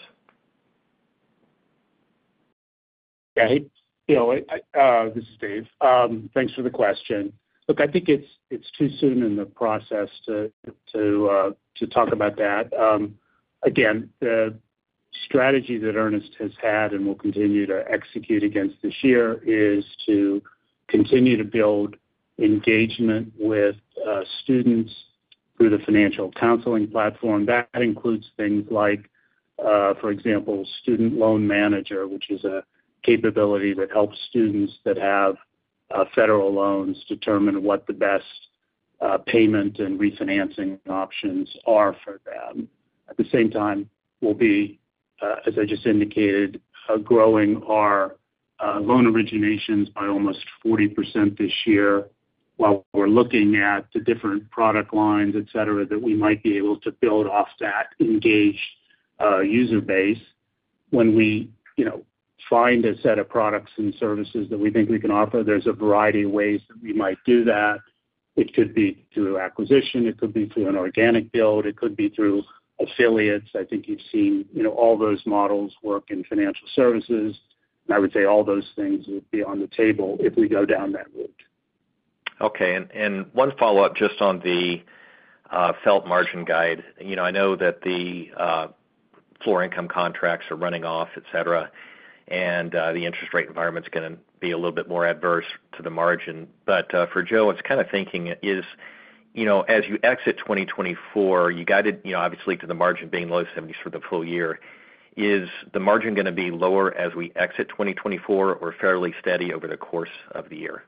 Yeah, hey, you know, I, uh, this is Dave. Um, thanks for the question. Look, I think it's it's too soon in the process to to uh, to talk about that. Um, again, the strategy that Earnest has had and will continue to execute against this year is to continue to build engagement with uh, students through the financial counseling platform. That includes things like, uh, for example, Student Loan Manager, which is a capability that helps students that have uh, federal loans determine what the best uh, payment and refinancing options are for them. At the same time, we'll be Uh, as I just indicated, uh, growing our uh, loan originations by almost forty percent this year, while we're looking at the different product lines, et cetera, that we might be able to build off that engaged uh, user base. When we, you know, find a set of products and services that we think we can offer, there's a variety of ways that we might do that. It could be through acquisition, it could be through an organic build, it could be through affiliates. I think you've seen, you know, all those models work in financial services. And I would say all those things would be on the table if we go down that route. Okay, and, and one follow-up just on the uh, FFELP margin guide. You know, I know that the uh, floor income contracts are running off, et cetera, and uh, the interest rate environment is going to be a little bit more adverse to the margin. But uh, for Joe, I was kind of thinking is, you know, as you exit twenty twenty-four, you guided, you know, obviously to the margin being low seventies for the full year. Is the margin going to be lower as we exit twenty twenty-four or fairly steady over the course of the year?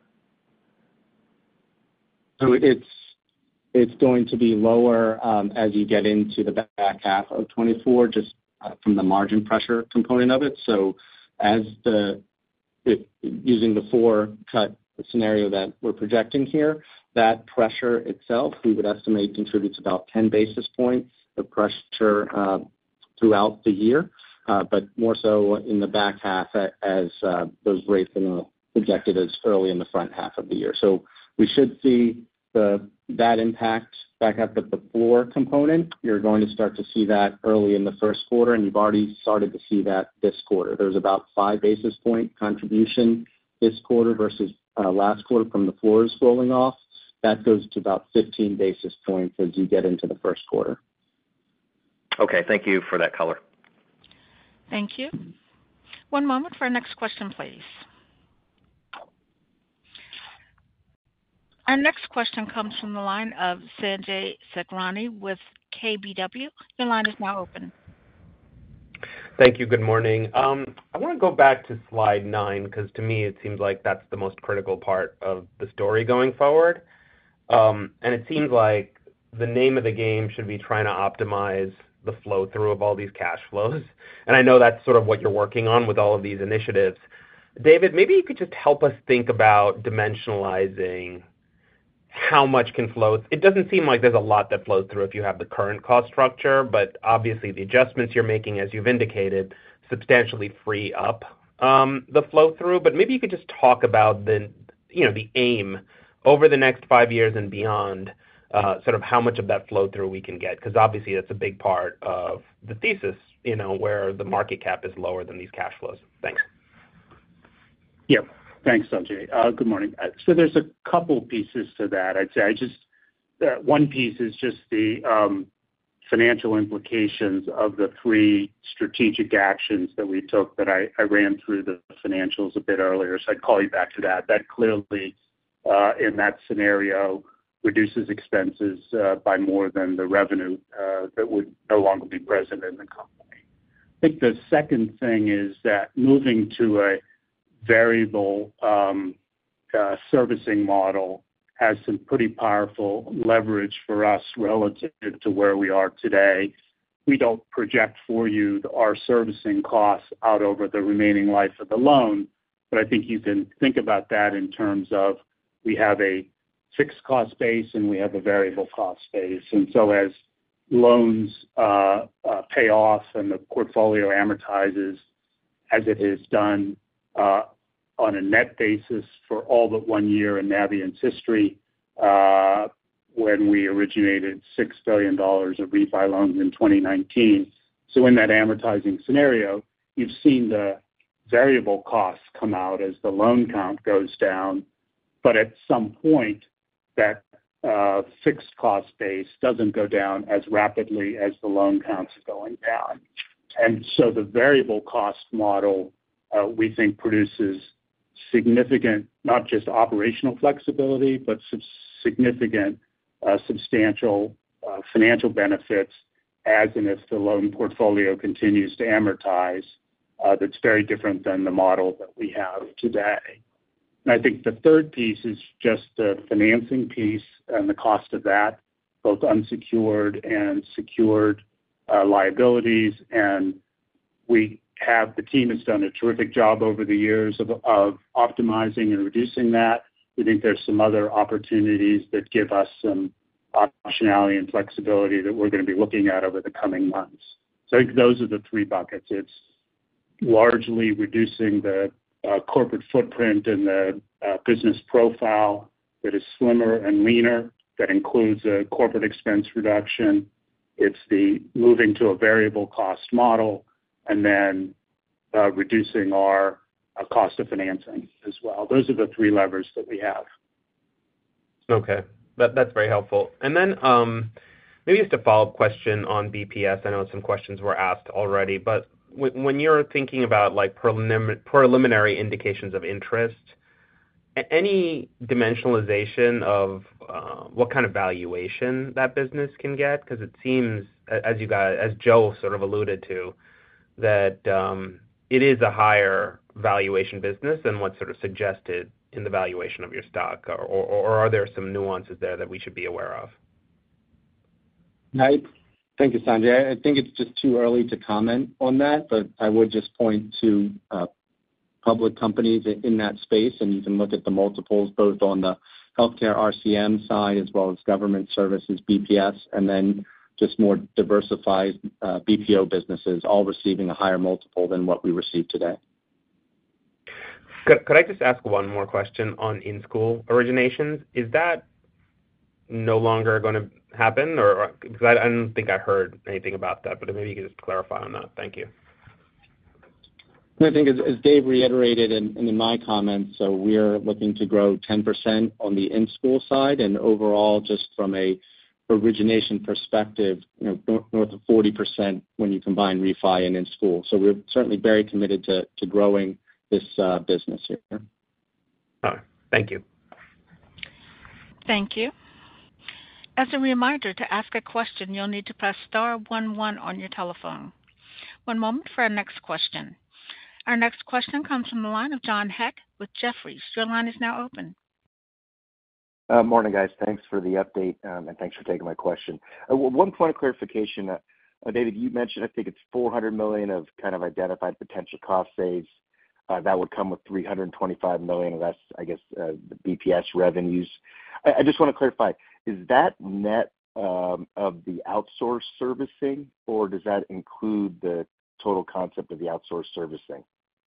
So it's it's going to be lower um, as you get into the back half of twenty-four, just uh, from the margin pressure component of it. So as the it, using the four cut scenario that we're projecting here, that pressure itself, we would estimate, contributes about ten basis points of pressure uh, throughout the year, uh, but more so in the back half as uh, those rates are projected as early in the front half of the year. So we should see the that impact back up at the floor component. You're going to start to see that early in the first quarter, and you've already started to see that this quarter. There's about five basis point contribution this quarter versus uh, last quarter from the floors rolling off. That goes to about fifteen basis points as you get into the first quarter. Okay, thank you for that color. Thank you. One moment for our next question, please. Our next question comes from the line of Sanjay Sakhrani with K B W. Your line is now open. Thank you. Good morning. Um, I want to go back to slide nine because to me it seems like that's the most critical part of the story going forward. Um, and it seems like the name of the game should be trying to optimize the flow through of all these cash flows. And I know that's sort of what you're working on with all of these initiatives. David, maybe you could just help us think about dimensionalizing how much can flow. It doesn't seem like there's a lot that flows through if you have the current cost structure, but obviously the adjustments you're making, as you've indicated, substantially free up um, the flow through. But maybe you could just talk about the, you know, the aim over the next five years and beyond, uh, sort of how much of that flow through we can get, because obviously that's a big part of the thesis, you know, where the market cap is lower than these cash flows. Thanks. Yeah. Thanks, Sanjay. Uh, good morning. Uh, so there's a couple pieces to that. I'd say I just uh, one piece is just the um, financial implications of the three strategic actions that we took that I, I ran through the financials a bit earlier. So I'd call you back to that. That clearly uh, in that scenario reduces expenses uh, by more than the revenue uh, that would no longer be present in the company. I think the second thing is that moving to a variable um, uh, servicing model has some pretty powerful leverage for us relative to where we are today. We don't project for you our servicing costs out over the remaining life of the loan, but I think you can think about that in terms of we have a fixed cost base and we have a variable cost base. And so as loans uh, uh, pay off and the portfolio amortizes, as it has done uh, on a net basis for all but one year in Navient's history, uh, when we originated six billion dollars of refi loans in twenty nineteen. So in that amortizing scenario, you've seen the variable costs come out as the loan count goes down, but at some point, that uh, fixed cost base doesn't go down as rapidly as the loan counts are going down. And so the variable cost model, uh, we think, produces significant, not just operational flexibility, but sub- significant, uh, substantial uh, financial benefits as and if the loan portfolio continues to amortize. Uh, that's very different than the model that we have today. And I think the third piece is just the financing piece and the cost of that, both unsecured and secured uh, liabilities. And we have, the team has done a terrific job over the years of, of optimizing and reducing that. We think there's some other opportunities that give us some optionality and flexibility that we're going to be looking at over the coming months. So I think those are the three buckets. It's largely reducing the Uh, corporate footprint and the uh, business profile that is slimmer and leaner, that includes a corporate expense reduction. It's the moving to a variable cost model, and then uh, reducing our uh, cost of financing as well. Those are the three levers that we have. Okay, that, that's very helpful. And then um, maybe just a follow-up question on B P S. I know some questions were asked already, but when you're thinking about like prelim- preliminary indications of interest, any dimensionalization of uh, what kind of valuation that business can get? Because it seems, as you guys, as Joe sort of alluded to, that um, it is a higher valuation business than what's sort of suggested in the valuation of your stock, or, or, or are there some nuances there that we should be aware of? Right. Thank you, Sanjay. I think it's just too early to comment on that, but I would just point to uh, public companies in that space, and you can look at the multiples both on the healthcare R C M side as well as government services B P S, and then just more diversified uh, B P O businesses, all receiving a higher multiple than what we receive today. Could, could I just ask one more question on in-school originations? Is that no longer going to happen, or because I, I don't think I heard anything about that, but maybe you could just clarify on that. Thank you. I think as, as Dave reiterated in, in my comments, so we're looking to grow ten percent on the in-school side, and overall, just from a origination perspective, you know, north, north of forty percent when you combine refi and in-school. So we're certainly very committed to, to growing this uh, business here. All right. Thank you. Thank you. As a reminder, to ask a question, you'll need to press star one one on your telephone. One moment for our next question. Our next question comes from the line of John Hecht with Jefferies. Your line is now open. Uh, morning, guys. Thanks for the update, um, and thanks for taking my question. Uh, one point of clarification, uh, uh, David, you mentioned, I think it's four hundred million dollars of kind of identified potential cost saves. Uh, that would come with three hundred twenty-five million dollars of that's, I guess, uh, the B P S revenues. I, I just want to clarify, is that net um, of the outsourced servicing, or does that include the total concept of the outsourced servicing?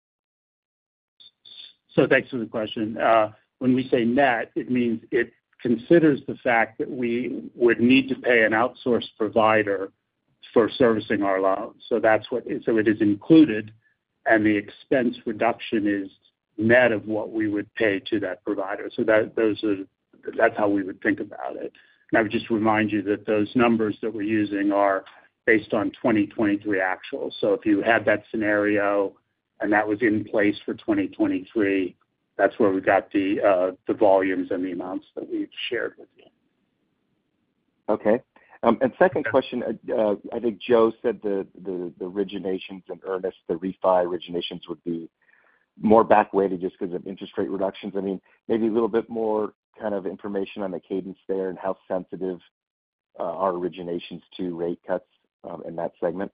So thanks for the question. Uh, when we say net, it means it considers the fact that we would need to pay an outsourced provider for servicing our loans. So that's what, so it is included, and the expense reduction is net of what we would pay to that provider. So that those are, that's how we would think about it. And I would just remind you that those numbers that we're using are based on twenty twenty-three actuals. So if you had that scenario and that was in place for twenty twenty-three, that's where we got the uh, the volumes and the amounts that we've shared with you. Okay. Um, and second question, uh, I think Joe said the, the, the originations in earnest, the refi originations would be more back-weighted just because of interest rate reductions. I mean, maybe a little bit more kind of information on the cadence there and how sensitive uh, are originations to rate cuts um, in that segment?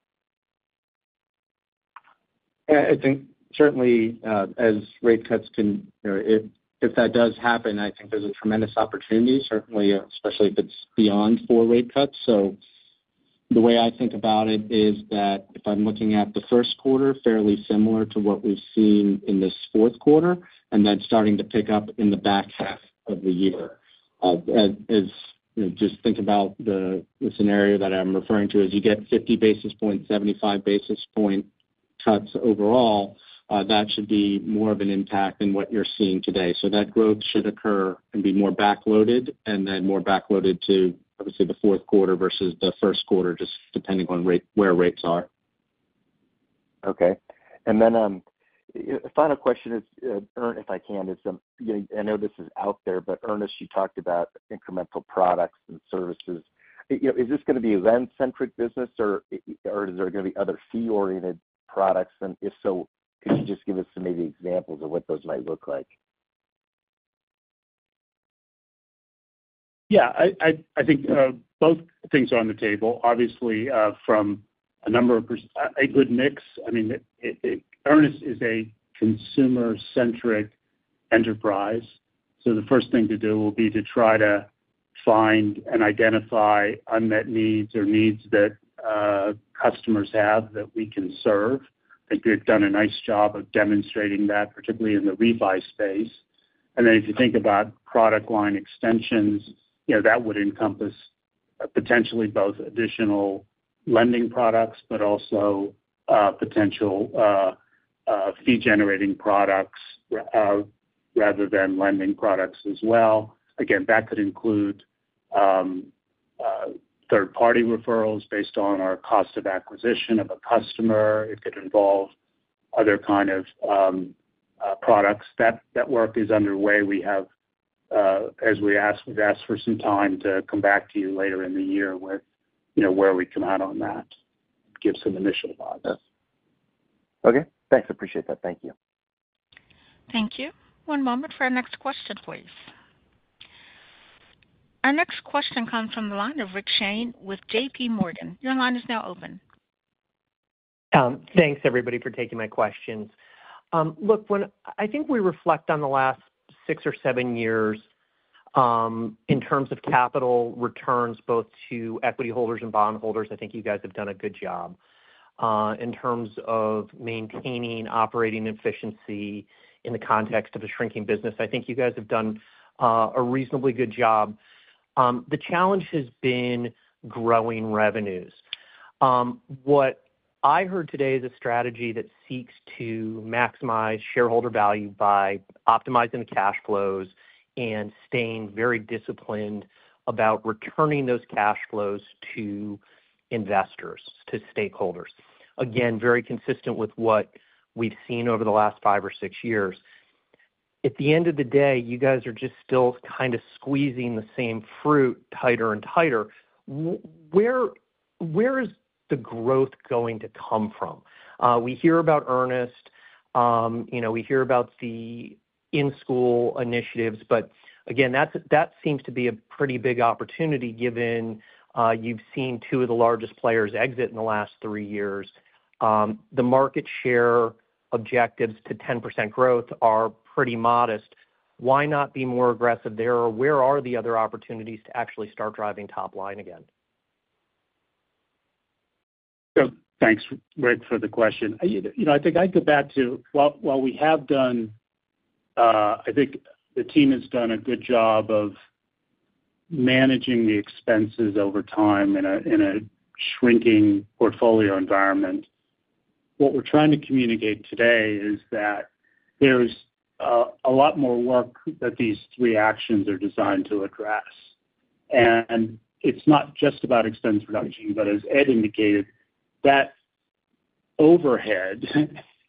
I think certainly uh, as rate cuts can, you know, if, if that does happen, I think there's a tremendous opportunity, certainly, uh, especially if it's beyond four rate cuts. So the way I think about it is that if I'm looking at the first quarter, fairly similar to what we've seen in this fourth quarter, and then starting to pick up in the back half of the year. Uh, as, as you know, just think about the, the scenario that I'm referring to as you get fifty basis point, seventy-five basis point cuts overall, uh, that should be more of an impact than what you're seeing today. So that growth should occur and be more backloaded, and then more backloaded to obviously the fourth quarter versus the first quarter, just depending on rate where rates are. Okay, and then um, a final question is, uh, Ern, if I can, is um, you know, I know this is out there, but Ernest, you talked about incremental products and services. You know, is this going to be a lend-centric business, or or is there going to be other fee-oriented products? And if so, could you just give us some maybe examples of what those might look like? Yeah, I, I, I think uh, both things are on the table. Obviously, uh, from a number of pers- a good mix. I mean, it, it, it, Earnest is a consumer-centric enterprise. So the first thing to do will be to try to find and identify unmet needs or needs that uh, customers have that we can serve. I think we've done a nice job of demonstrating that, particularly in the refi space. And then if you think about product line extensions, you know, that would encompass uh, potentially both additional lending products, but also uh, potential uh, uh, fee-generating products uh, rather than lending products as well. Again, that could include um, uh, third-party referrals based on our cost of acquisition of a customer. It could involve other kind of um, uh, products. That that work is underway. We have, uh, as we asked, we've asked for some time to come back to you later in the year with, you know, where we come out on that. Give some initial thoughts. Okay, thanks. Appreciate that. Thank you. Thank you. One moment for our next question, please. Our next question comes from the line of Rick Shane with J P Morgan. Your line is now open. Um, thanks, everybody, for taking my questions. Um, look, when I think we reflect on the last six or seven years um, in terms of capital returns, both to equity holders and bond holders, I think you guys have done a good job. Uh, in terms of maintaining operating efficiency in the context of a shrinking business, I think you guys have done uh, a reasonably good job. Um, the challenge has been growing revenues. Um, what I heard today is a strategy that seeks to maximize shareholder value by optimizing the cash flows and staying very disciplined about returning those cash flows to investors, to stakeholders. Again, very consistent with what we've seen over the last five or six years. At the end of the day, you guys are just still kind of squeezing the same fruit tighter and tighter. Where, where is the growth going to come from? Uh, we hear about Earnest, um, you know, we hear about the in-school initiatives, but again, that's, that seems to be a pretty big opportunity given uh, you've seen two of the largest players exit in the last three years. Um, the market share objectives to ten percent growth are pretty modest. Why not be more aggressive there, or where are the other opportunities to actually start driving top line again? So thanks, Rick, for the question. You know, I think I'd go back to, while, while we have done, uh, I think the team has done a good job of managing the expenses over time in a, in a shrinking portfolio environment. What we're trying to communicate today is that there's uh, a lot more work that these three actions are designed to address. And it's not just about expense reduction, but as Ed indicated, that overhead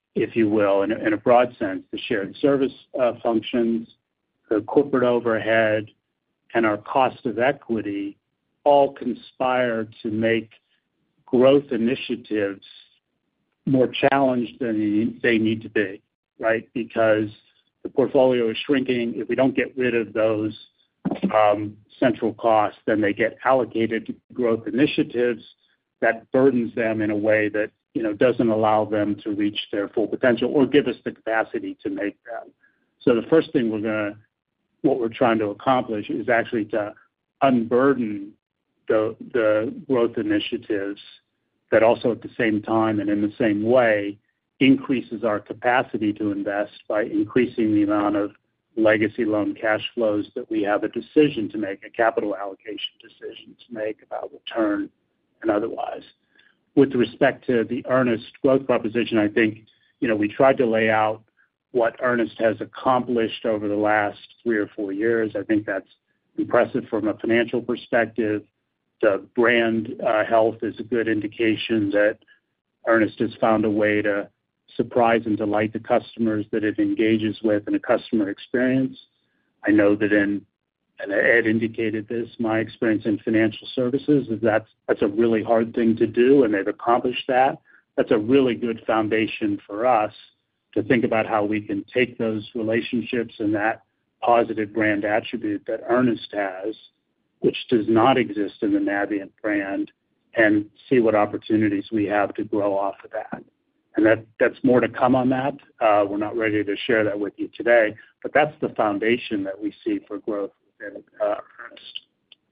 if you will, in a, in a broad sense, the shared service uh, functions, the corporate overhead, and our cost of equity all conspire to make growth initiatives more challenged than they need to be, right? Because the portfolio is shrinking. If we don't get rid of those um, central costs, then they get allocated to growth initiatives that burdens them in a way that, you know, doesn't allow them to reach their full potential or give us the capacity to make them. So the first thing we're going to, what we're trying to accomplish is actually to unburden the, the growth initiatives that also at the same time and in the same way increases our capacity to invest by increasing the amount of legacy loan cash flows that we have a decision to make, a capital allocation decision to make about return and otherwise. With respect to the Earnest growth proposition, I think, you know, we tried to lay out what Earnest has accomplished over the last three or four years. I think that's impressive from a financial perspective. The brand uh, health is a good indication that Earnest has found a way to surprise and delight the customers that it engages with in a customer experience. I know that in, and Ed indicated this, my experience in financial services is that's, that's a really hard thing to do, and they've accomplished that. That's a really good foundation for us to think about how we can take those relationships and that positive brand attribute that Earnest has, which does not exist in the Navient brand, and see what opportunities we have to grow off of that. And that, that's more to come on that. Uh, we're not ready to share that with you today, but that's the foundation that we see for growth within uh, Earnest.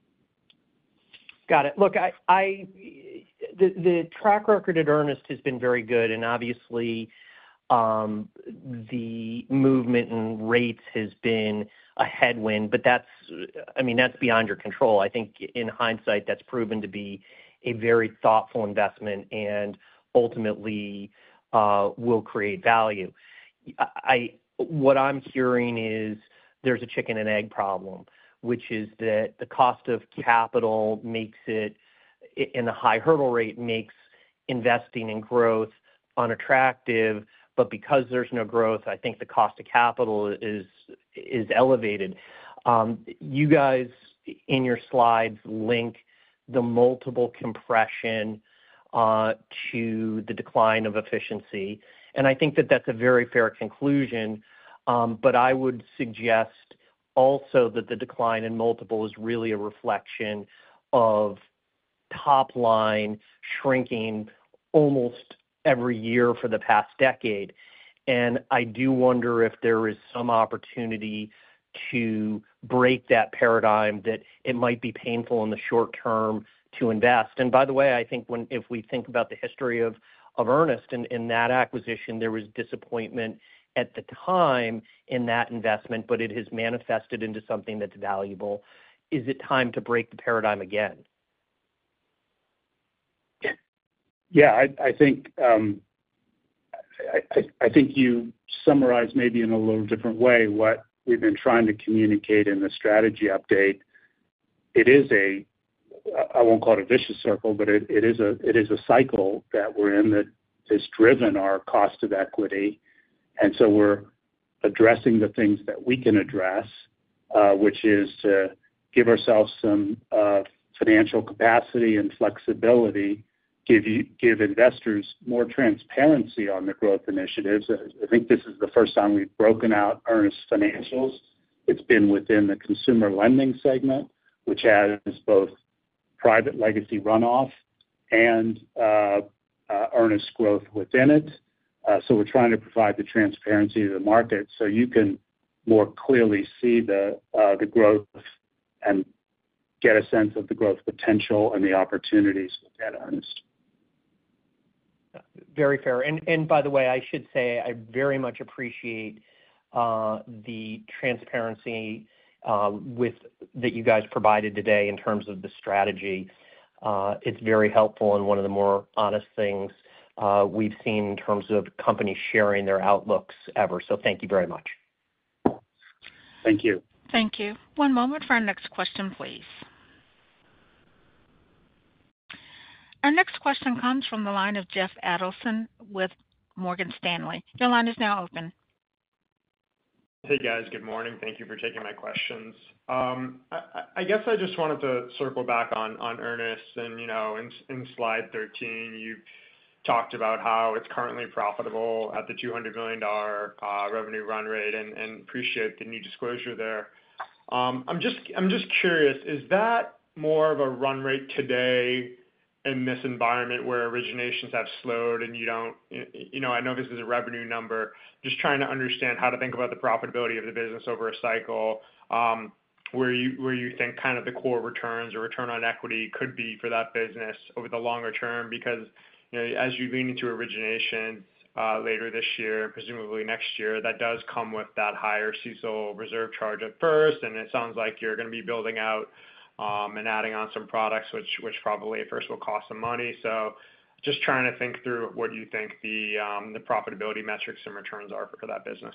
Got it. Look, I, I the, the track record at Earnest has been very good, and obviously um, the movement in rates has been a headwind, but that's, I mean, that's beyond your control. I think in hindsight, that's proven to be a very thoughtful investment and ultimately uh, will create value. I, what I'm hearing is there's a chicken and egg problem, which is that the cost of capital makes it, and the high hurdle rate makes investing in growth unattractive. But because there's no growth, I think the cost of capital is is elevated. Um, you guys in your slides link the multiple compression uh, to the decline of efficiency, and I think that that's a very fair conclusion. Um, but I would suggest also that the decline in multiple is really a reflection of top line shrinking almost every year for the past decade. And I do wonder if there is some opportunity to break that paradigm, that it might be painful in the short term to invest. And by the way, I think when if we think about the history of, of Earnest and in that acquisition, there was disappointment at the time in that investment, but it has manifested into something that's valuable. Is it time to break the paradigm again? Yeah, I, I think um, I, I think you summarized maybe in a little different way what we've been trying to communicate in the strategy update. It is a, I won't call it a vicious circle, but it, it is a it is a cycle that we're in that has driven our cost of equity, and so we're addressing the things that we can address, uh, which is to give ourselves some uh, financial capacity and flexibility. Give you, give investors more transparency on the growth initiatives. I think this is the first time we've broken out Earnest financials. It's been within the consumer lending segment, which has both private legacy runoff and uh, uh, Earnest growth within it. Uh, so we're trying to provide the transparency to the market so you can more clearly see the uh, the growth and get a sense of the growth potential and the opportunities within Earnest. Very fair. And and by the way, I should say I very much appreciate uh, the transparency uh, with that you guys provided today in terms of the strategy. Uh, it's very helpful and one of the more honest things uh, we've seen in terms of companies sharing their outlooks ever. So thank you very much. Thank you. Thank you. One moment for our next question, please. Our next question comes from the line of Jeff Adelson with Morgan Stanley. Your line is now open. Hey, guys. Good morning. Thank you for taking my questions. Um, I, I guess I just wanted to circle back on, on Earnest. And, you know, in, in slide thirteen, you talked about how it's currently profitable at the two hundred million dollars uh, revenue run rate, and, and appreciate the new disclosure there. Um, I'm just I'm just curious, is that more of a run rate today in this environment where originations have slowed and you don't, you know, I know this is a revenue number, just trying to understand how to think about the profitability of the business over a cycle, um, where you where you think kind of the core returns or return on equity could be for that business over the longer term, because, you know, as you lean into origination uh, later this year, presumably next year, that does come with that higher C E C L reserve charge at first, and it sounds like you're going to be building out Um, and adding on some products, which which probably at first will cost some money. So just trying to think through what you think the um, the profitability metrics and returns are for that business.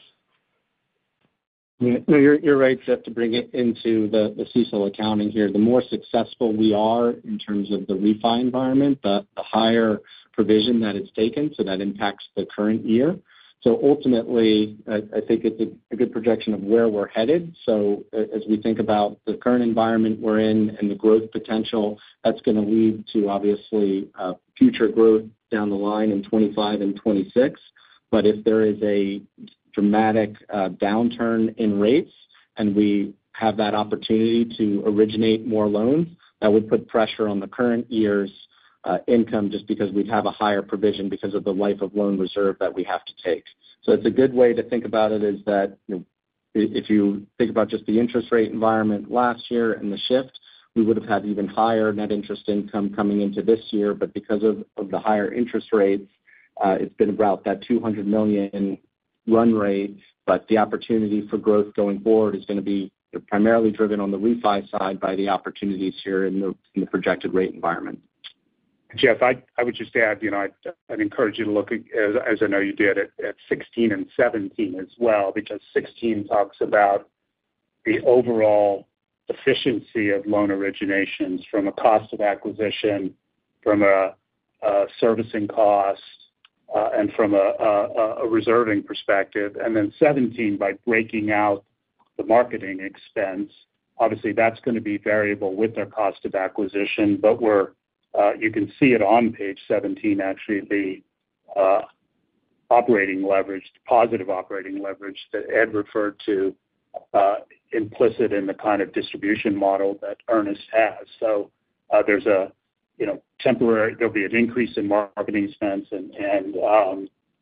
Yeah, no, you're you're right, Jeff, to bring it into the, the C E C L accounting here. The more successful we are in terms of the refi environment, the, the higher provision that it's taken, so that impacts the current year. So ultimately, I, I think it's a, a good projection of where we're headed. So as we think about the current environment we're in and the growth potential, that's going to lead to obviously uh, future growth down the line in twenty-five and twenty-six. But if there is a dramatic uh, downturn in rates and we have that opportunity to originate more loans, that would put pressure on the current year's Uh, income, just because we'd have a higher provision because of the life of loan reserve that we have to take. So it's a good way to think about it, is that, you know, if you think about just the interest rate environment last year and the shift, we would have had even higher net interest income coming into this year. But because of, of the higher interest rates, uh, it's been about that two hundred million run rate. But the opportunity for growth going forward is going to be primarily driven on the refi side by the opportunities here in the, in the projected rate environment. Jeff, I, I would just add, you know, I'd, I'd encourage you to look, at, as, as I know you did, at, at sixteen and seventeen as well, because sixteen talks about the overall efficiency of loan originations from a cost of acquisition, from a, a servicing cost, uh, and from a, a, a reserving perspective. And then seventeen, by breaking out the marketing expense, obviously that's going to be variable with their cost of acquisition, but we're Uh, you can see it on page seventeen, actually, the uh, operating leverage, positive operating leverage that Ed referred to, uh, implicit in the kind of distribution model that Earnest has. So uh, there's a, you know, temporary, there'll be an increase in marketing expense and, and, um,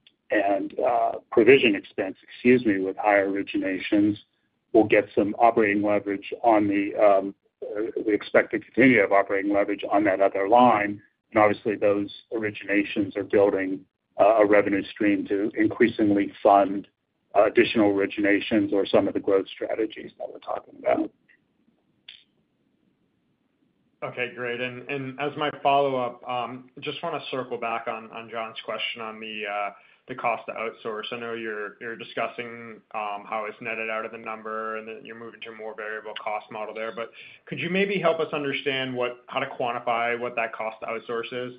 and uh, provision expense, excuse me, with higher originations. We'll get some operating leverage on the um, we expect to continue to have operating leverage on that other line. And obviously those originations are building uh, a revenue stream to increasingly fund uh, additional originations or some of the growth strategies that we're talking about. Okay, great. And, and as my follow-up, um, just want to circle back on, on John's question on the uh, the cost to outsource. I know you're you're discussing um, how it's netted out of the number and that you're moving to a more variable cost model there, but could you maybe help us understand what how to quantify what that cost to outsource is?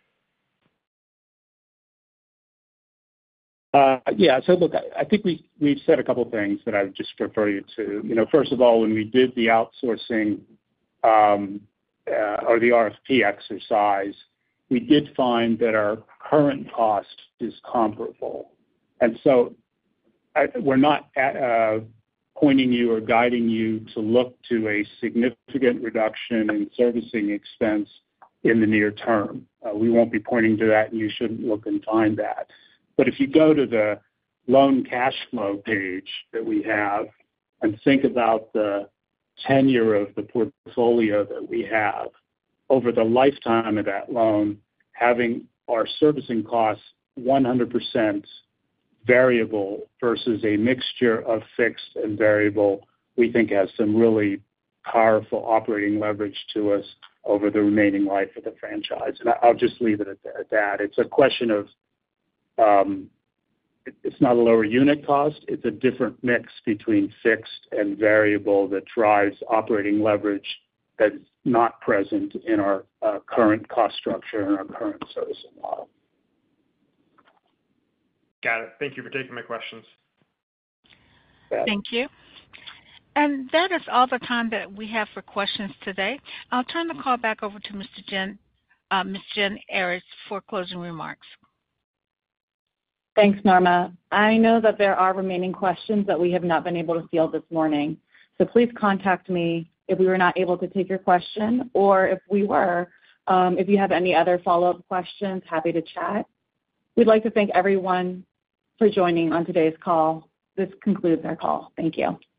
Uh, yeah, so look, I, I think we, we've said a couple of things that I would just refer you to. You know, first of all, when we did the outsourcing um, uh, or the R F P exercise, we did find that our current cost is comparable. And so I, we're not at, uh, pointing you or guiding you to look to a significant reduction in servicing expense in the near term. Uh, we won't be pointing to that, and you shouldn't look and find that. But if you go to the loan cash flow page that we have and think about the tenure of the portfolio that we have, over the lifetime of that loan, having our servicing costs one hundred percent variable versus a mixture of fixed and variable, we think has some really powerful operating leverage to us over the remaining life of the franchise. And I'll just leave it at that. It's a question of, um, it's not a lower unit cost, it's a different mix between fixed and variable that drives operating leverage that's not present in our uh, current cost structure and our current servicing model. Got it. Thank you for taking my questions. Thank you. And that is all the time that we have for questions today. I'll turn the call back over to Mister Jen, uh, Miz Jen Earyes for closing remarks. Thanks, Norma. I know that there are remaining questions that we have not been able to field this morning, so please contact me if we were not able to take your question, or if we were, um, if you have any other follow-up questions, happy to chat. We'd like to thank everyone for joining on today's call. This concludes our call. Thank you.